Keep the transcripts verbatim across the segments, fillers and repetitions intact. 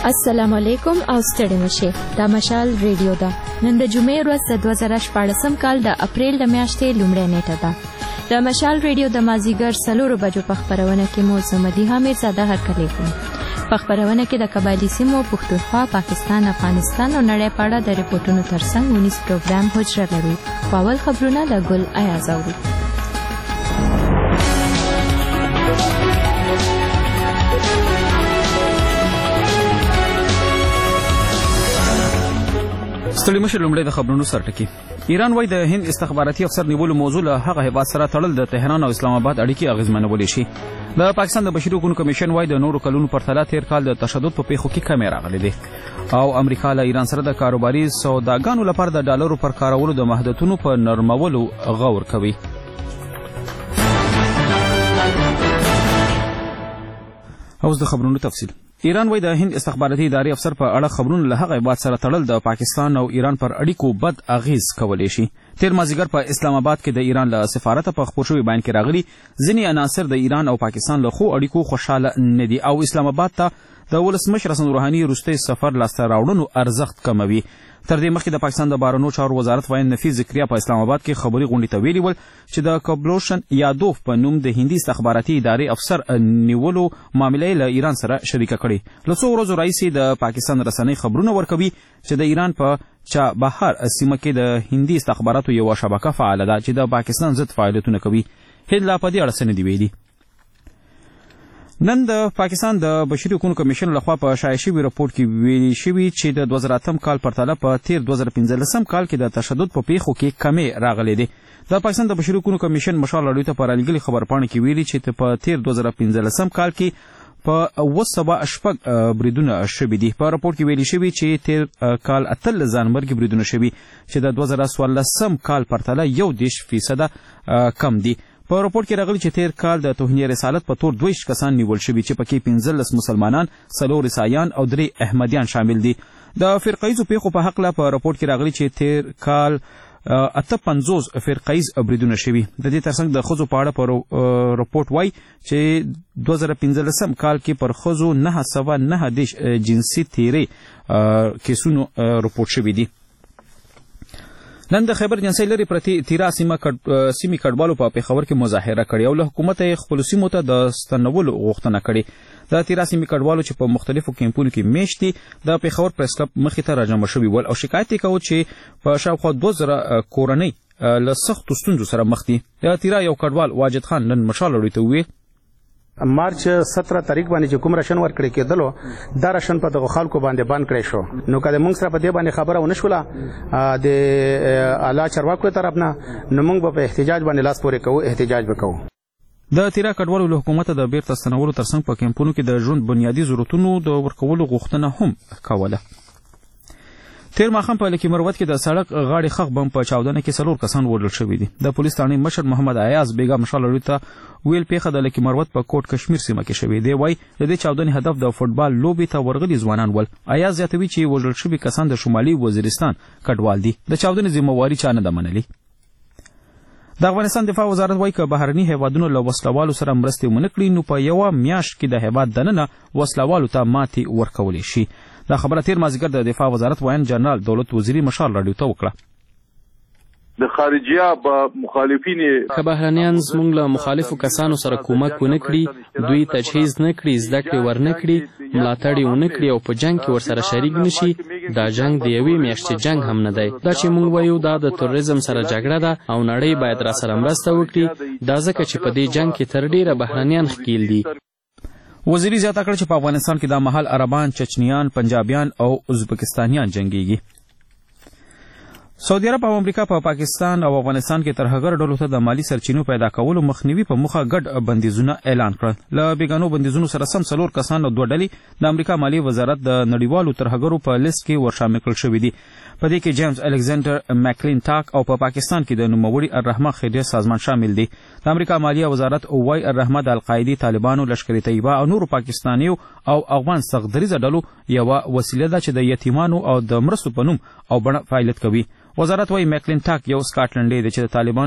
السلام علیکم او ستړي مشه دا مشال ریډیو ده. نن د جمعې ورځ د دوه زره شپاړسم کال د اپریل د میاشتې لومړۍ نیټه ده. د مشال ریډیو د مازیګر څلورو بجو په خپرونه کې مو زمدي حامد زاده هرکلی کوم. په خپرونه کې د قبایلی سیمو پښتونخوا، پاکستان، افغانستان او نړۍ په اړه د ریپورتونو ترڅنګ ونیس پروګرام حجره لرو. اول خبرونه د ګل ایاز اورو. ستړي مشه لومړی د خبرونو سرټکی. ایران وايي د هند استخباراتي افسر نیولو موضوع له هغه هیواد سره تړل د تهران او اسلام آباد اړیکې اغیزمنولی شي. د پاکستان د بشري حقوقو کمیشن وايي د نورو کلونو پرتله تیر کال د تشدد په پیښو کې کمی راغلی دی او امریکا له ایران سره د کاروباري سوداګانو لپاره د ډالرو پر کارولو د محدودیتونو په نرمولو غور کوي. اوس د خبرونو تفصیل. ایران وايي د هند استخباراتي ادارې افسر په اړه خبرونه له هغه هیواد سره تړل د پاکستان او ایران پر اړیکو بد اغیز کولی شي. تیر مازیګر په اسلام آباد کې د ایران له سفارت په خپور شوي بیان کې راغلي ځینې عناصر د ایران او پاکستان له خو اړیکو خوشاله نه دي او اسلام آباد ته د ولسمشر حسن روحاني وروستی سفر لاسته راوړنو ارزښت کموي. تر دې مخکې د پاکستان د بهرنیو چارو وزارت وایي نفیس ذکریا په اسلام آباد کې خبري غونډې ته ویلي ول چې د کبلوشن یادوف په نوم د هندي استخباراتي ادارې افسر نیولو معاملې له ایران سره شریکه کړې. له څو ورځو راهیسې د پاکستان رسنۍ خبرونه ورکوي چې د ایران په چابهار سیمه کې د هندي استخباراتو یوه شبکه فعاله ده چې د پاکستان ضد فعالیتونه کوي. هند لا په دې اړه څه نه دي ویلي. نن د پاکستان د بشري حقوقو کمیشن لخوا په شایع شوي راپور کې ویلي شوي چې د دوه زره اتم کال پرتله په تیر دوه زره پنځلسم کال کې د تشدد په پیښو کې کمی راغلی دی. د پاکستان د بشري حقوقو کمیشن مشال راډیو ته په رالیږلي خبرپاڼه کې ویلي چې په تیر دوه زره پنځلسم کال کې په اوه سوه شپږ بریدونه شوي دي. په راپور کې ویلي شوي چې تیر کال اتلس ځانمرګي بریدونه شوي چې د دوه زره څوارلسم کال پرتله یو دېرش فیصده کم دي. په راپور کې راغلي چې تیر کال د توهین رسالت په تور دوه ویشت کسان نیول شوي چې پکې پنځلس مسلمانان، څلور عیسایان او درې احمدیان شامل دي. د فرقهیزو پیښو په هکله په راپور کې راغلي چې تیر کال اته پنځوس فرقهیز بریدونه شوي. د دې ترڅنګ د ښځو په اړه په راپورټ وایي چې دوه زره پنځلسم کال کې پر ښځو نهه سوه نهه دېرش جنسي تیرې کیسونو راپورټ شوي دي. نن د خیبر جنسۍ لرې پرتې تیرا سیمې کډوالو په پېښور کې مظاهره کړې او له حکومته یې خپلو سیمو ته د ستنولو غوښتنه کړې. د تیرا سیمې کډوالو چې په مختلفو کیمپونو کې میشت دي د پېښور پریس کلب مخې ته راجمع شوي ول او شکایت یې کوه چې په شاوخوا دوه زره کورنۍ له سختو ستونزو سره مخ دي. د تیرا یو کډوال واجد خان نن مشال راډیو ته وویل مارچ ستره تاریخ باندې چې کوم راشن ورکړی کېدلو دا راشن په دغه خلکو باندې بند کړی شو. نو که موږ سره په دې باندې خبره ونه شوله د اعلی چارواکو طرف نه نو موږ به په احتجاج باندې لاس پورې کوو، احتجاج وکړو. د تیرا کډوالو له حکومته د بیرته ستنولو ترڅنګ په کیمپونو کې د ژوند بنیادي ضرورتونو د ورکولو غوښتنه هم کوله. تیر ماښام په لکي مروت کې د سړک غاړې خښ بم په چاودنه کې څلور کسان وژل شوي دي. د پولیس تاڼۍ مشر محمد ایاز بیګا مشال راډیو ته ویل پیښه د لکي مروت په کوټ کشمیر سیمه کې شوې دی. وایي د دې چاودنې هدف د فوټبال لوبې ته ورغلي ځوانان ول. ایاز زیاتوي چې وژل شوي کسان د شمالي وزیرستان کډوال دي. د چاودنې ذمهواري چا نه ده منلې. د افغانستان دفاع وزارت وایي که بهرني هیوادونو له وسلوالو سره مرستې ونه کړي نو په یوه میاشت کې د هیواد دننه وسلوالو ته ماتې ورکولی شي. دا خبره تیر مازیګر د دفاع وزارت وایي جنرال دولت وزیري مشال راډیو ته وکړه. د خارجیه به مخالفین که بهرنیان زموږ له مخالفو کسانو سره کومک ونه کړي، دوی تجهیز نه کړي، زده کړې ورنه کړي، ملاتړ یې ونه کړي او په جنګ کې ورسره شریک نشي، دا جنګ د یوې میاشتې جنګ هم نه دی. دا چې موږ وایو دا د تروریزم سره جګړه ده او نړۍ باید را سره مرسته وکړي، دا ځکه چې په دې جنګ کې تر ډیره بهرنیان ښکیل دي. وزیري زیاته کړه چې په افغانستان کې دا مهال عربان، چچنیان، پنجابیان او ازبکستانیان جنګیږي. سعودي عرب او امریکا په پا پاکستان او افغانستان کې ترهګر ډلو ته د مالی سرچینو پیدا کولو مخنیوي په موخه ګډ بندیزونه اعلان کړل. له بیګانو بندیزونو سره سم څلور کسان او دوه ډلې د امریکا مالی وزارت د نړیوالو ترهګرو په لیست کې ورشامل کړل شوي دي. په دې کې جیمز الکساندر مکلین ټاک او په پا پاکستان کې د نوموړي الرحمه خیریه سازمان شامل دي. د امریکا مالیه وزارت وایي الرحمه د القاعدې، طالبانو، لشکر طیبه او نورو پاکستانیو او افغان سختدریزه ډلو یوه وسیله ده چې د یتیمانو او د مرستو په نوم او بڼه فعالیت کوي. وزارت وایي مکلین ټاک یو سکاټلنډی دی چې د طالبانو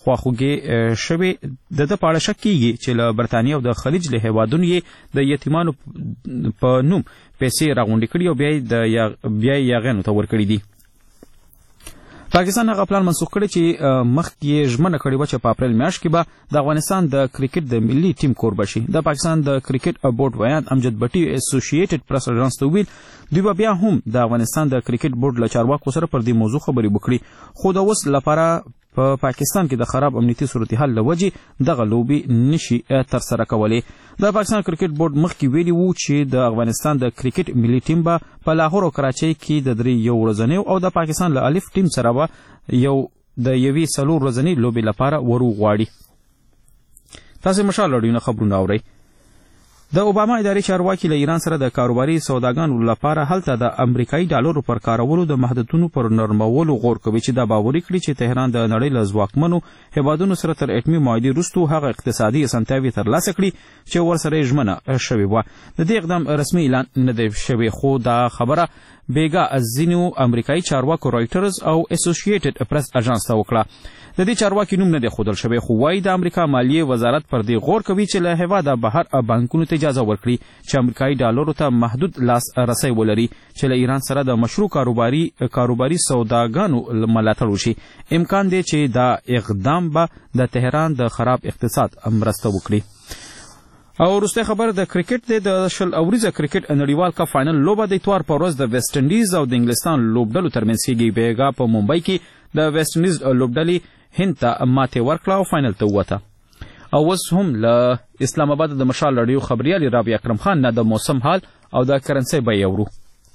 خواخوږي شوی د د پاړه شک کیږي چې له برتانیې او د خلیج له هیوادونو یې د یتیمانو په نوم پیسې راغونډې کړي او بیا د بیا یاغانو ته ورکړي دي. پاکستان هغه پلان منسوخ کړی چې مخکې ژمنه کړې وه چې په اپریل میاشت کې به د افغانستان د کرکټ د ملي ټیم کوربه شي. د پاکستان د کرکټ بورډ ویان امجد بټي اسوسییټډ پریس ایجنس ته ویل دوی به بیا هم د افغانستان د کرکټ بورډ له چارواکو سره پر دې موضوع خبرې وکړي، خو د اوس لپاره په پاکستان کې د خراب امنیتي صورتحال له وجې دغه لوبې نشي ترسره کولی. د پاکستان کرکټ بورډ مخکې ویلي وو چې د افغانستان د کرکټ ملي ټیم به په لاهور او کراچۍ کې د درې یو ورځنیو او د پاکستان له الف ټیم سره به یو د یوې څلور ورځنۍ لوبې لپاره وروغواړي. تاسې مشال راډیو نه خبرونه اورئ. د اوباما ادارې چارواکي له ایران سره د کاروباري سوداګانو لپاره هلته د امریکایي ډالرو پر کارولو د محدودیتونو پر نرمولو غور کوي چې دا باوري کړي چې تهران د نړۍ له ځواکمنو هیوادونو سره تر اټمي معاهدې وروسته هغه اقتصادي اسانتیاوې ترلاسه کړي چې ورسره یې ژمنه شوې وه. د دې اقدام رسمي اعلان نه دی شوی، خو دا خبره بیګا ځینو امریکایي چارواکو رایټرز او اسوسییټډ پریس اژانس ته وکړه. د دې چارواکي نوم نه دی ښودل شوی، خو وایي د امریکا مالیې وزارت پر دې غور کوي چې له هیواده بهر بانکونو ته اجازه ورکړي چې امریکایي ډالرو ته محدود لاس رسی ولري چې له ایران سره د مشروع کاروباري کاروباري سوداګانو ملاتړ وشي. امکان دی چې دا اقدام به د تهران د خراب اقتصاد مرسته وکړي. او وروستی خبر د کرکټ دی. د شل اوریزه کرکټ نړیوال کپ فاینل لوبه د اتوار په ورځ د ویسټ انډیز او د انګلستان لوبډلو ترمنځ کیږي. بیګا په ممبئی کې د ویسټ انډیز لوبډلې هند ته ماتې ورکړه او فاینل ته ووته. او اوس هم له اسلام آباد د مشال راډیو خبریال رابعه اکرم خان نه د موسم حال او د کرنسۍ بیې اورو.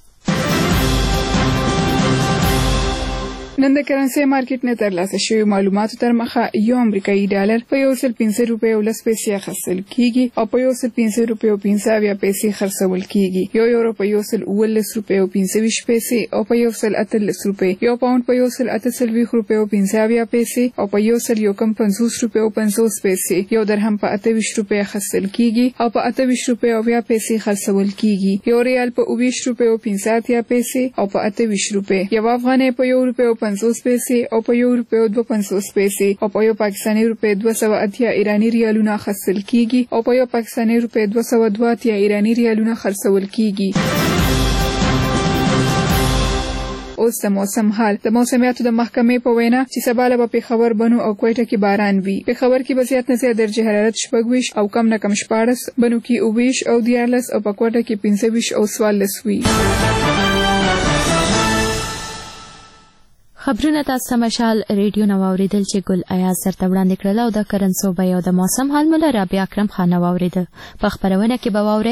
نن د کرنسۍ مارکیټ نه ترلاسه شوي معلوماتو تر مخه یو امریکایي ډالر په یو سل پنځه روپۍ او لس پیسې اخیستل کیږي او په یو سل پنځه روپۍ او پنځه اویا پیسې خرڅول کیږي. یو یورو په یو سل اوولس روپۍ او پنځه ویشت پیسې او په یو سل اتلس روپۍ، یو پاونډ په یو سل اته څلوېښت روپۍ او پنځه اویا پیسې او په یو سل یو کم پنځوس روپۍ او پنځوس پیسې، یو درهم په اته ویشت روپۍ اخیستل کیږي او په اته ویشت روپۍ او اویا پیسې خرڅول کیږي. یو ریال په اوه ویشت روپۍ او پنځه اتیا پیسې او په اته ویشت روپۍ، یو افغانۍ په یو روپۍ او پنځوس پیسې او په یو روپۍ او دوه پنځوس پیسې او په یو پاکستاني روپۍ دوه سوه اتیا ایراني ریالونه اخیستل کیږي او په یو پاکستاني روپۍ دوه سوه دوه اتیا ایراني ریالونه خرڅول کیږي. اوس د موسم حال. د موسمیاتو د محکمې په وینا چې سبا له به پېښور، بنو او کویټه کې باران وي. پېښور کې به زیات نه زیات درجه حرارت شپږ ویشت او کم نه کم شپاړس، بنو کې اوه ویشت او دیارلس او په کویټه کې پنځه ویشت او څوارلس وي. خبرونه تاسو مشال ریډیو نو اوریدل چې ګل ایاز سره وړاندې کړل او د کرنسو بیه او د موسم حال مولا رابعه اکرم خان اوریدل. په خبرونه کې به واورئ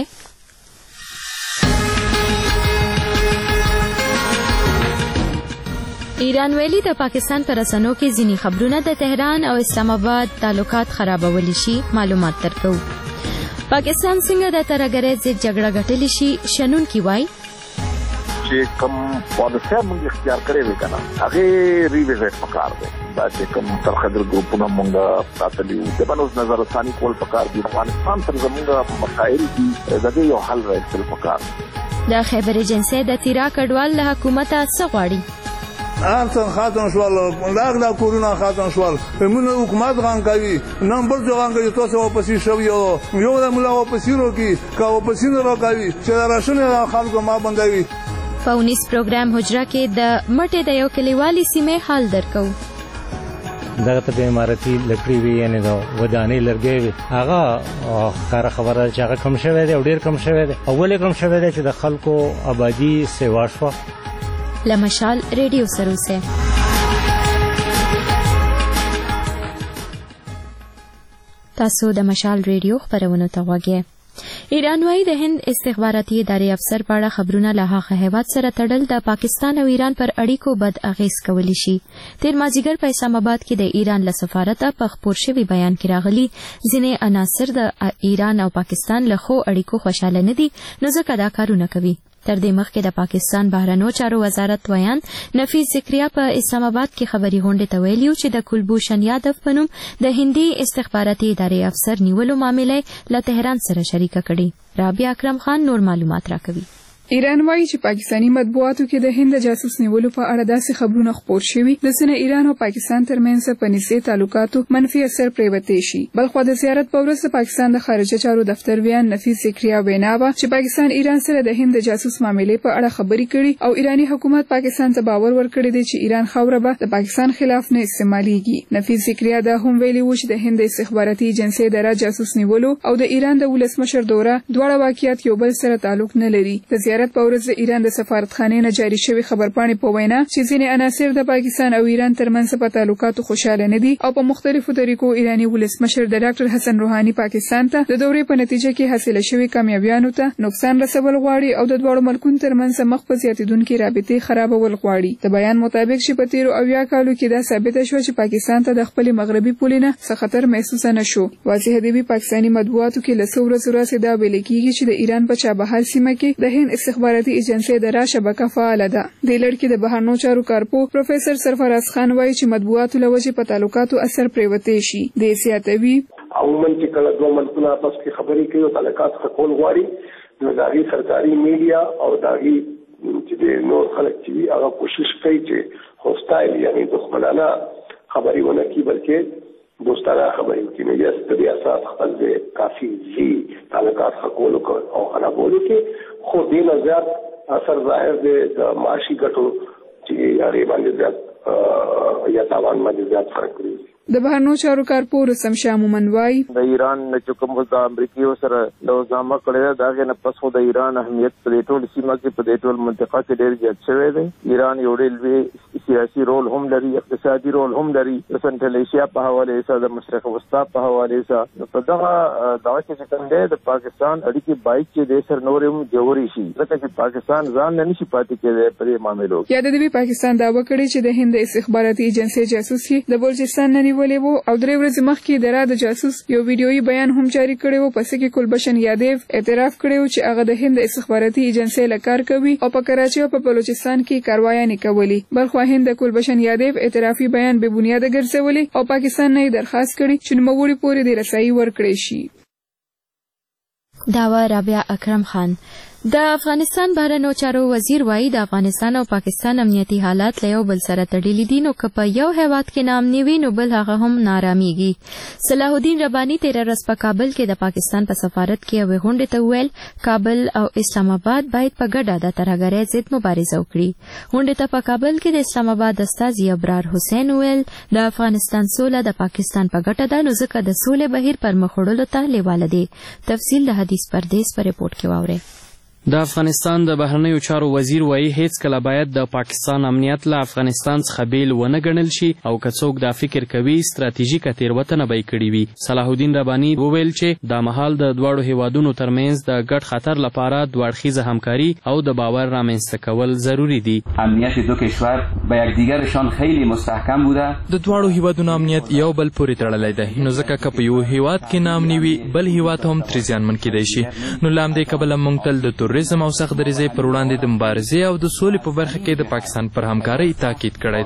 ایران ویلي د پاکستان پر رسنیو کې ځینې خبرونه د تهران او اسلام آباد تعلقات خرابولی شي. معلومات درکو. پاکستان څنګه د ترهګرۍ ضد جګړه ګټلی شي؟ شنونکي وایي چې کوم پالیسي موږ اختیار کړې وي کنه هغه ریویزټ پکار دی. دا چې کوم ترخدر ګروپونه موږ ساتلي وو د بنوز نظر ثاني کول پکار دي. افغانستان سره زموږ مسایل دي دغه یو حل راځل پکار. د خیبر ایجنسی د تیرا کډوال له حکومت څخه غواړي ارسن خاتون شوال لاغ لا کورونا خاتون شوال موږ حکومت غان کوي نمبر ځو غان کوي تاسو واپس شو یو یو د مولا واپس ورو کی کا واپس نه راکوي چې راشنه خلکو ما بندوي. په اونیس پروګرام حجره کې د مټې د یو کلیوالي سیمې حال درکو. دغه ته امارتي لکړی وی یعنی دا ودانې لرګي وی هغه کار خبره چې هغه کم شوی دی او ډیر کم شوی دی. اول کم شوی دی چې د خلکو آبادی سیوا شو. لمشال ریډیو سروسه تاسو د مشال ریډیو خبرونه ته وګورئ. ایران وايي د هند استخباراتي ادارې افسر په اړه خبرونه له هغه هیواد سره تړل د پاکستان او ایران پر اړیکو بد اغیز کولی شي. تیر مازیګر په اسلام آباد کې د ایران له سفارته په خپور شوي بیان کې راغلي ځینې عناصر د ایران او پاکستان له ښو اړیکو خوشاله نه دي نو ځکه دا کارونه کوي. تر دې مخکې د پاکستان بهرنیو چارو وزارت ویان نفیس ذکریا په اسلام آباد کې خبري غونډې ته ویلي چې د کلبوشن یادف په نوم د هندي استخباراتي ادارې افسر نیولو معاملې له تهران سره شریکه کړي. رابعه اکرم خان نور معلومات راکوي. ایران وایي چې پاکستاني مطبوعاتو کې د هند جاسوس نیولو په اړه داسې خبرونه خپور شوي د سنه ایران او پاکستان ترمنځ په نږدې تعلقاتو منفي اثر پریوتی شي. بلخو د زیارت په ورځ پاکستان د خارجه چارو دفتر ویان نفیس ذکریا وینا وه چې پاکستان ایران سره د هند جاسوس معاملې په اړه خبرې کړي او ایرانی حکومت پاکستان ته باور ورکړی دی چې ایران خاوره به د پاکستان خلاف نه استعمالېږي. نفیس ذکریا دا هم ویلي و چې د هند استخباراتي ایجنسۍ د را جاسوس نیولو او د ایران د ولسمشر دوره دواړه واقعیت یو بل سره تعلق نه لري. د زیارت په ورځ د ایران د سفارتخانې نه جاري شوی خبرپاڼې په وینا چې ځینې عناصر د پاکستان او ایران ترمنځ په تعلقاتو خوشاله نه دي او په مختلفو طریقو ایرانی ولسمشر د ډاکټر حسن روحاني پاکستان ته د دورې په نتیجه کې حاصله شوې کامیابیانو ته نقصان رسول غواړي او د دواړو ملکونو ترمنځ مخ په زیاتېدونکې رابطې خرابول غواړي. د بیان مطابق چې په تیرو اویا کالو کې دا ثابته شوه چې پاکستان ته د خپلې مغربي پولې نه څه خطر محسوسه نه شو. واضح دی پاکستاني مطبوعاتو کې له څو ورځو راهیسې دا ویل کېږي چې د ایران په چابهار سیمه کې د هند استخباراتي ایجنسۍ د را شبکه فعاله ده. د لړ کې د بهرنیو چارو کارپو پروفیسور سرفراز خان وایي چې مطبوعاتو له وجې په تعلقاتو اثر پریوتی شي. د زیاتوي عموما چې کله دوه ملکونه آپس کې خبرې کوي او تعلقات ښه کول غواړي نو د هغې سرکاري میډیا او د هغې چې د نور خلک چې وي هغه کوشش کوي چې هوسټایل یعنې دښمنانه خبرې ونه کړي بلکې دوستانه خبرې وکړي. نو یس د دې اساس خپل د کافي ځي تعلقات ښه کولو او خرابولو کې خو دې نه زیات اثر ظاهر دی د معاشي ګټو چې هغې باندې زیات یا تاوان باندې زیات فرق کوي. د بهرنیو چارو کارپو رستم شاه مومن وایي د ایران نه چې کوم د امریکایو سره لوزنامه کړې ده د هغې نه پس خو د ایران اهمیت په دې ټول سیمه کې په دې ټول منطقه کې ډېر زیات شوی دی. ایران یو ډېر لوی سیاسي رول هم لري، اقتصادي رول هم لري، د سنټرل ایشیا په حوالې سره د مشرق وسطا په حوالې سره. په دغه دغه کې چې کوم دی د پاکستان اړیکې باید چې د سر نورې هم جوړې شي ځکه چې پاکستان ځان نه نشي پاتې کېدی په دې معاملو کې. یاد دی پاکستان دعوه کړې چې د هند استخباراتي ایجنسۍ جاسوس یې د بلوچستان نه نیولې و او درې ورځې مخکې د را د جاسوس یو ویډیويي بیان هم جاری کړی و پس کې کلبشن یادیو اعتراف کړی و چې هغه د هند استخباراتي ایجنسۍ له کار کوي او په کراچۍ او په بلوچستان کې کاروایانې کولې. بلخو هند د کلبشن یادیو اعترافي بیان بې بنیاده ګرځولې او پاکستان نه یې درخواست کړی چې نوموړي پورې د رسایي ورکړی شي. داوا رابعه اکرم خان د افغانستان بهرنیو چارو وزیر وایي د افغانستان او پاکستان امنیتي حالات له یو بل سره تړلي دي نو که په یو هیواد کې ناامني وي نو بل هغه هم نارامیږي. صلاح الدین رباني تیره ورځ په کابل کې د پاکستان په سفارت کې یوې غونډې ته وویل کابل او اسلام آباد باید په ګډه د ترهګرۍ ضد مبارزه وکړي. غونډې ته په کابل کې د اسلام آباد استازي ابرار حسین وویل د افغانستان سوله د پاکستان په ګټه ده نو ځکه د سولې بهیر پر مخ وړلو ته لیواله دی. تفصیل د حدیث پردیس په ریپورت کې واورئ. د افغانستان د بهرنیو چارو وزیر وایي هیڅ کله باید د پاکستان امنیت له افغانستان څخه بیل ونه ګڼل شي او که څوک دا فکر کوي ستراتیژیکه تېروتنه به یې کړې وي. صلاح الدین رباني وویل چې دا مهال د دواړو هیوادونو ترمنځ د ګډ خطر لپاره دوه اړخیزه همکاري او د باور رامنځته کول ضروری دي. امنیت دو کشور به یکدیگرشان خیلی مستحکم بوده. د دواړو هیوادونو امنیت یو بل پورې تړلی دی نو ځکه که په یو هیواد کې ناامني وي بل هیواد هم ترې زیانمن کیدی شي. نو له همدې کبله موږ تل د تروریزم او سخت دریځۍ پر وړاندې د مبارزې او د سولې په برخه کې د پاکستان پر همکارۍ تاکید کړی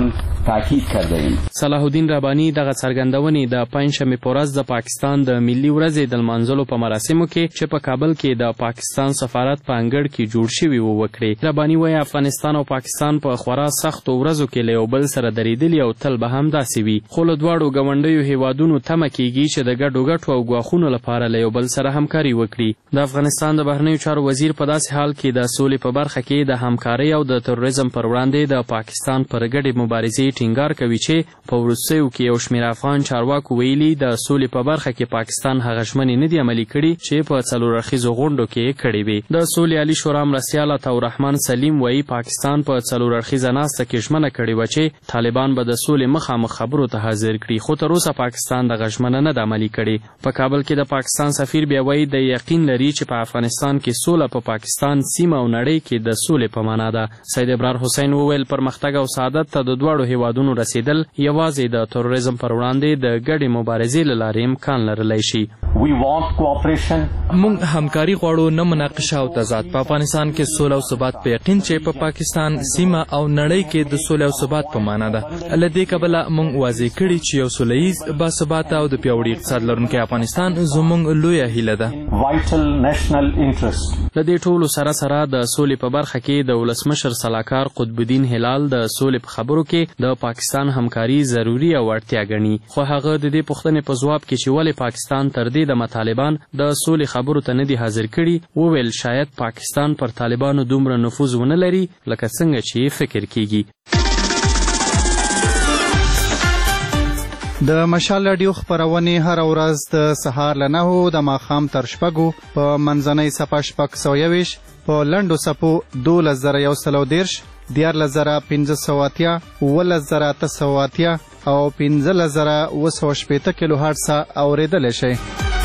دی. صلاح الدین رباني دغه څرګندونې د پنجشنبې په ورځ د پاکستان د ملي ورځې د لمانځلو په مراسمو کې چې په کابل کې د پاکستان سفارت په انګړ کې جوړ شوي و وکړې. رباني وایي افغانستان او پاکستان په خورا سختو ورځو کې له یو بل سره درېدلي او تل به هم داسې وي خو له دواړو ګاونډیو هیوادونو تمه کیږي چې د ګډو ګټو او ګواښونو لپاره له یو بل سره همکاري وکړي. د افغانستان د بهرنیو چارو وزیر په داسې حال کې د سولې په برخه کې د همکارۍ او د تروریزم پر وړاندې د پاکستان پر ګډې مبارزې ټینګار کوي چې په وروستیو کې یو شمېر افغان چارواکو ویلي د سولې په برخه کې پاکستان هغه ژمنې نه دي عملي کړي چې په څلور اړخیزو غونډو کې یې کړې وې. د سولې عالي شورا مرستیال عطاالرحمن سلیم وایي پاکستان په څلور اړخیزه ناسته کې ژمنه کړې وه چې طالبان به د سولې مخامخ خبرو ته حاضر کړي خو تر اوسه پاکستان دغه ژمنه نه ده عملي کړې. په کابل کې د پاکستان سفیر بیا وایي د یقین لري چې په افغانستان کې سوله په پاکستان سیمه او نړۍ کې د سولې په معنا ده. سید ابرار حسین وویل پرمختګ او سعادت ته د دواړو هیوادونو رسیدل یوازې د تروریزم پر وړاندې د ګډې مبارزې له لارې امکان لرلی شي. موږ همکاري غواړو نه مناقشه او تضاد. په افغانستان کې سوله او ثبات په یقین چې په پاکستان سیمه او نړۍ کې د سولې او ثبات په معنا ده. له دې کبله موږ واضح کړي چې یو سوله ییز باثباته او د پیاوړي اقتصاد لرونکی افغانستان زموږ لویه هیله ده. له دې ټولو سره سره د سولې په برخه کې د ولسمشر سلاکار قطب الدین هلال د سولې په خبرو کې د پاکستان همکاري ضروري او اړتیا ګڼي، خو هغه د دې پوښتنې په ځواب کې چې ولې پاکستان تر دې د طالبان د سولې خبرو ته نه دي حاضر کړي وویل شاید پاکستان پر طالبانو دومره نفوذ ونه لري لکه څنګه چې فکر کیږي. د مشال راډیو خپرونې هر ورځ د سهار له نهو د ماښام تر شپږو په منځنۍ څپه شپږ سوه یوویشت په لنډو څپو دولس زره یو سل او دېرش دیارلس زره پنځه سوه اتیا اوولس زره اته سوه اتیا او پنځلس زره اوه سوه شپېته کیلو هرټزه اورېدلی شئ.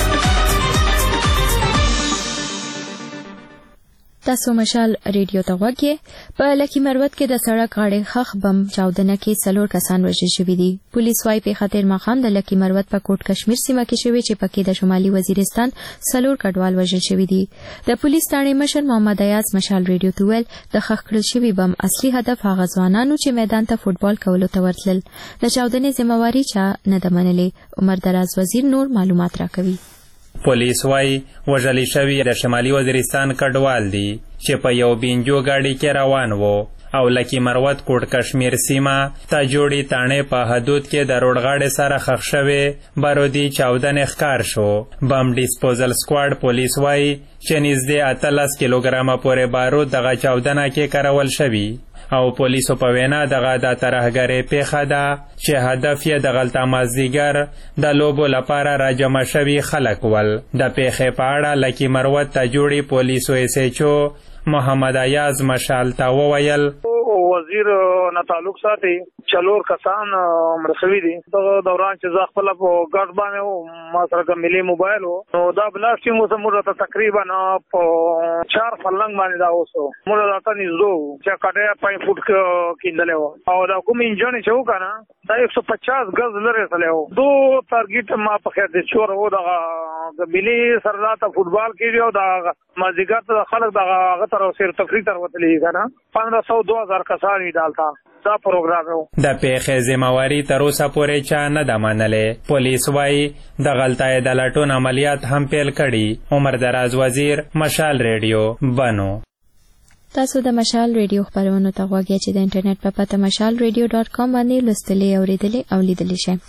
تاسو مشال ریډیو ته غوږ یې. په لکي مروت کې د سړک غاړې خښ بم چاودنه کې څلور کسان وژل شوي دي. پولیس وايي پیښه تېر ماښام د لکي مروت په کوټ کشمیر سیمه کې شوې چې پکې د شمالي وزیرستان څلور کډوال وژل شوي دي. د پولیس تاڼې مشر محمد ایاز مشال ریډیو ته وویل د خښ کړل شوي بم اصلي هدف هغه ځوانانو چې میدان ته فوټبال کولو ته ورتلل. د چاودنې ذمهواري چا نه ده منلې. عمر دراز وزیر نور معلومات راکوي. پولیس وايي وژل شوي د شمالي وزیرستان کډوال دي چې په یو بینجو گاډي کې روان وو او لکي مروت کوټ کشمیر سیمه ته جوړی تاڼې په حدود کې د روډغاړې سره خښ شوې بارودي چاودنې ښکار شو. بم ډیسپوزل سکواډ پولیس وايي چې نږدې اتلس کیلوګرامه پورې بارود دغه چاودنه کې کارول شوي او پولیسو په وینا دغه د ترهګرۍ پیښه ده چې هدف یې د غلطه مازدیګر د لوبو لپاره راجمع شوي خلک ول. د پیښې په اړه لکي مروت ته جوړي پولیسو ایس ایچ او محمد ایاز مشال ته وویل وزیر نه تعلق ساتي چلور کسان مړ شوي دي. دغه دوران چې زه خپله په ګډ باندې وم ما سره کوم ملي موبایل و نو دا بلاسټینګ اوس موږ ته تقریبا په چار فلنګ باندې دا اوس موږ راته نږدې وو چې کټه پنځه فوټ کیندلی وو او دا کوم انجن چې و که نه دا یک سو پچاس ګز لرې تللی وو. دو ټارګېټ ما په خیر د چور و دغه د ملي سره راته فوټبال کېږي او د مازدیګر ته خلک دغه هغه ته سیر تفریح ته وتلي که نه پندرہ سو دو هزار کسان وي دلته دا پروګرام و. د پیښې ذمهواري تر اوسه پورې چا نه ده منلې. پولیس وایي د غلطۍ د لټون عملیات هم پیل کړي. عمر دراز وزیر مشال ریډیو بنو. تاسو د مشال ریډیو خپرونو ته غوږ یاست چې د انټرنیټ په پته مشال ریډیو ډاټ کام باندې لوستلی اوریدلی او لیدلی شئ.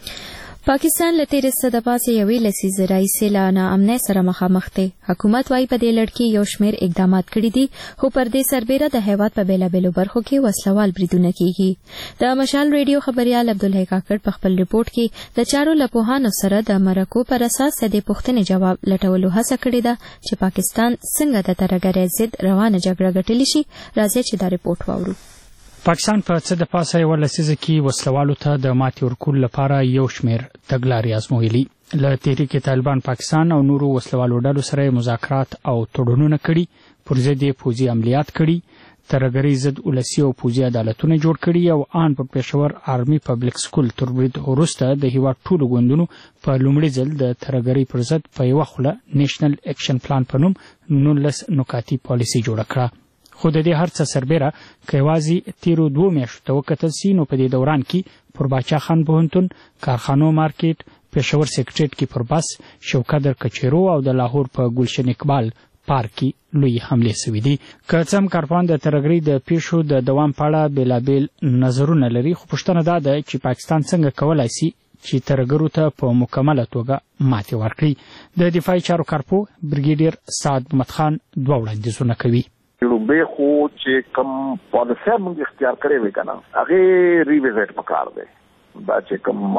پاکستان له تېرې څه د پاسه یوې لسیزې راهیسې له ناامنۍ سره مخامخ دی. حکومت وايي په دې لړ کې یو شمېر اقدامات کړي دي خو پر دې سربیره د هېواد په بېلابېلو برخو کې وسلوال بریدونه کېږي. د مشال ریډیو خبریال عبدالحی کاکړ په خپل رپورټ کې د چارو له پوهانو سره د مرکو پر اساس د دې پوښتنې جواب لټولو هڅه کړې ده چې پاکستان څنګه د ترهګرۍ ضد روانه جګړه ګټلی شي. راځئ چې دا رپورټ واورو. پاکستان په څه د پاسه یوه لسیزه کې وسلوالو ته د ماتې ورکولو لپاره یو شمېر تګلارې ازمویلي. له تحریک طالبان پاکستان او نورو وسلوالو ډلو سره مذاکرات او تړونونه کړي، پر ضد یې پوځي عملیات کړي، ترهګرۍ ضد ولسي او پوځي عدالتونه جوړ کړي او آن په پېښور آرمي پبلک سکول تر برید وروسته د هېواد ټولو ګوندونو په لومړي ځل د ترهګرۍ پر ضد په یوه خوله نیشنل اکشن پلان په نوم نولس نکاتي پالیسي جوړه کړه. خو د دې هر څه سربیره که یوازې تیرو دوو میاشتو ته وکتل سي نو په دې دوران کې پر باچا خان پوهنتون، کارخانو مارکیټ، پېښور سیکریټریټ کې پر بس، شوکدر کچېرو او د لاهور په ګلشن اقبال پارک کې لوی حملې سوي دي. که څه هم کارپوهان د ترهګرۍ د پیښو د دوام په اړه بېلابېل نظرونه لري خو پوښتنه دا ده چې پاکستان څنګه کولی سي چې ترهګرو ته په مکمله توګه ماتې ورکړي. د دفاعي چارو کارپوه برګیډیر سعد محمد خان دوه وړاندیزونه کوي. لومبه خو چې کوم پالیسي موږ اختیار کړې وي کنه هغه ریویزټ پکار دی. دا چې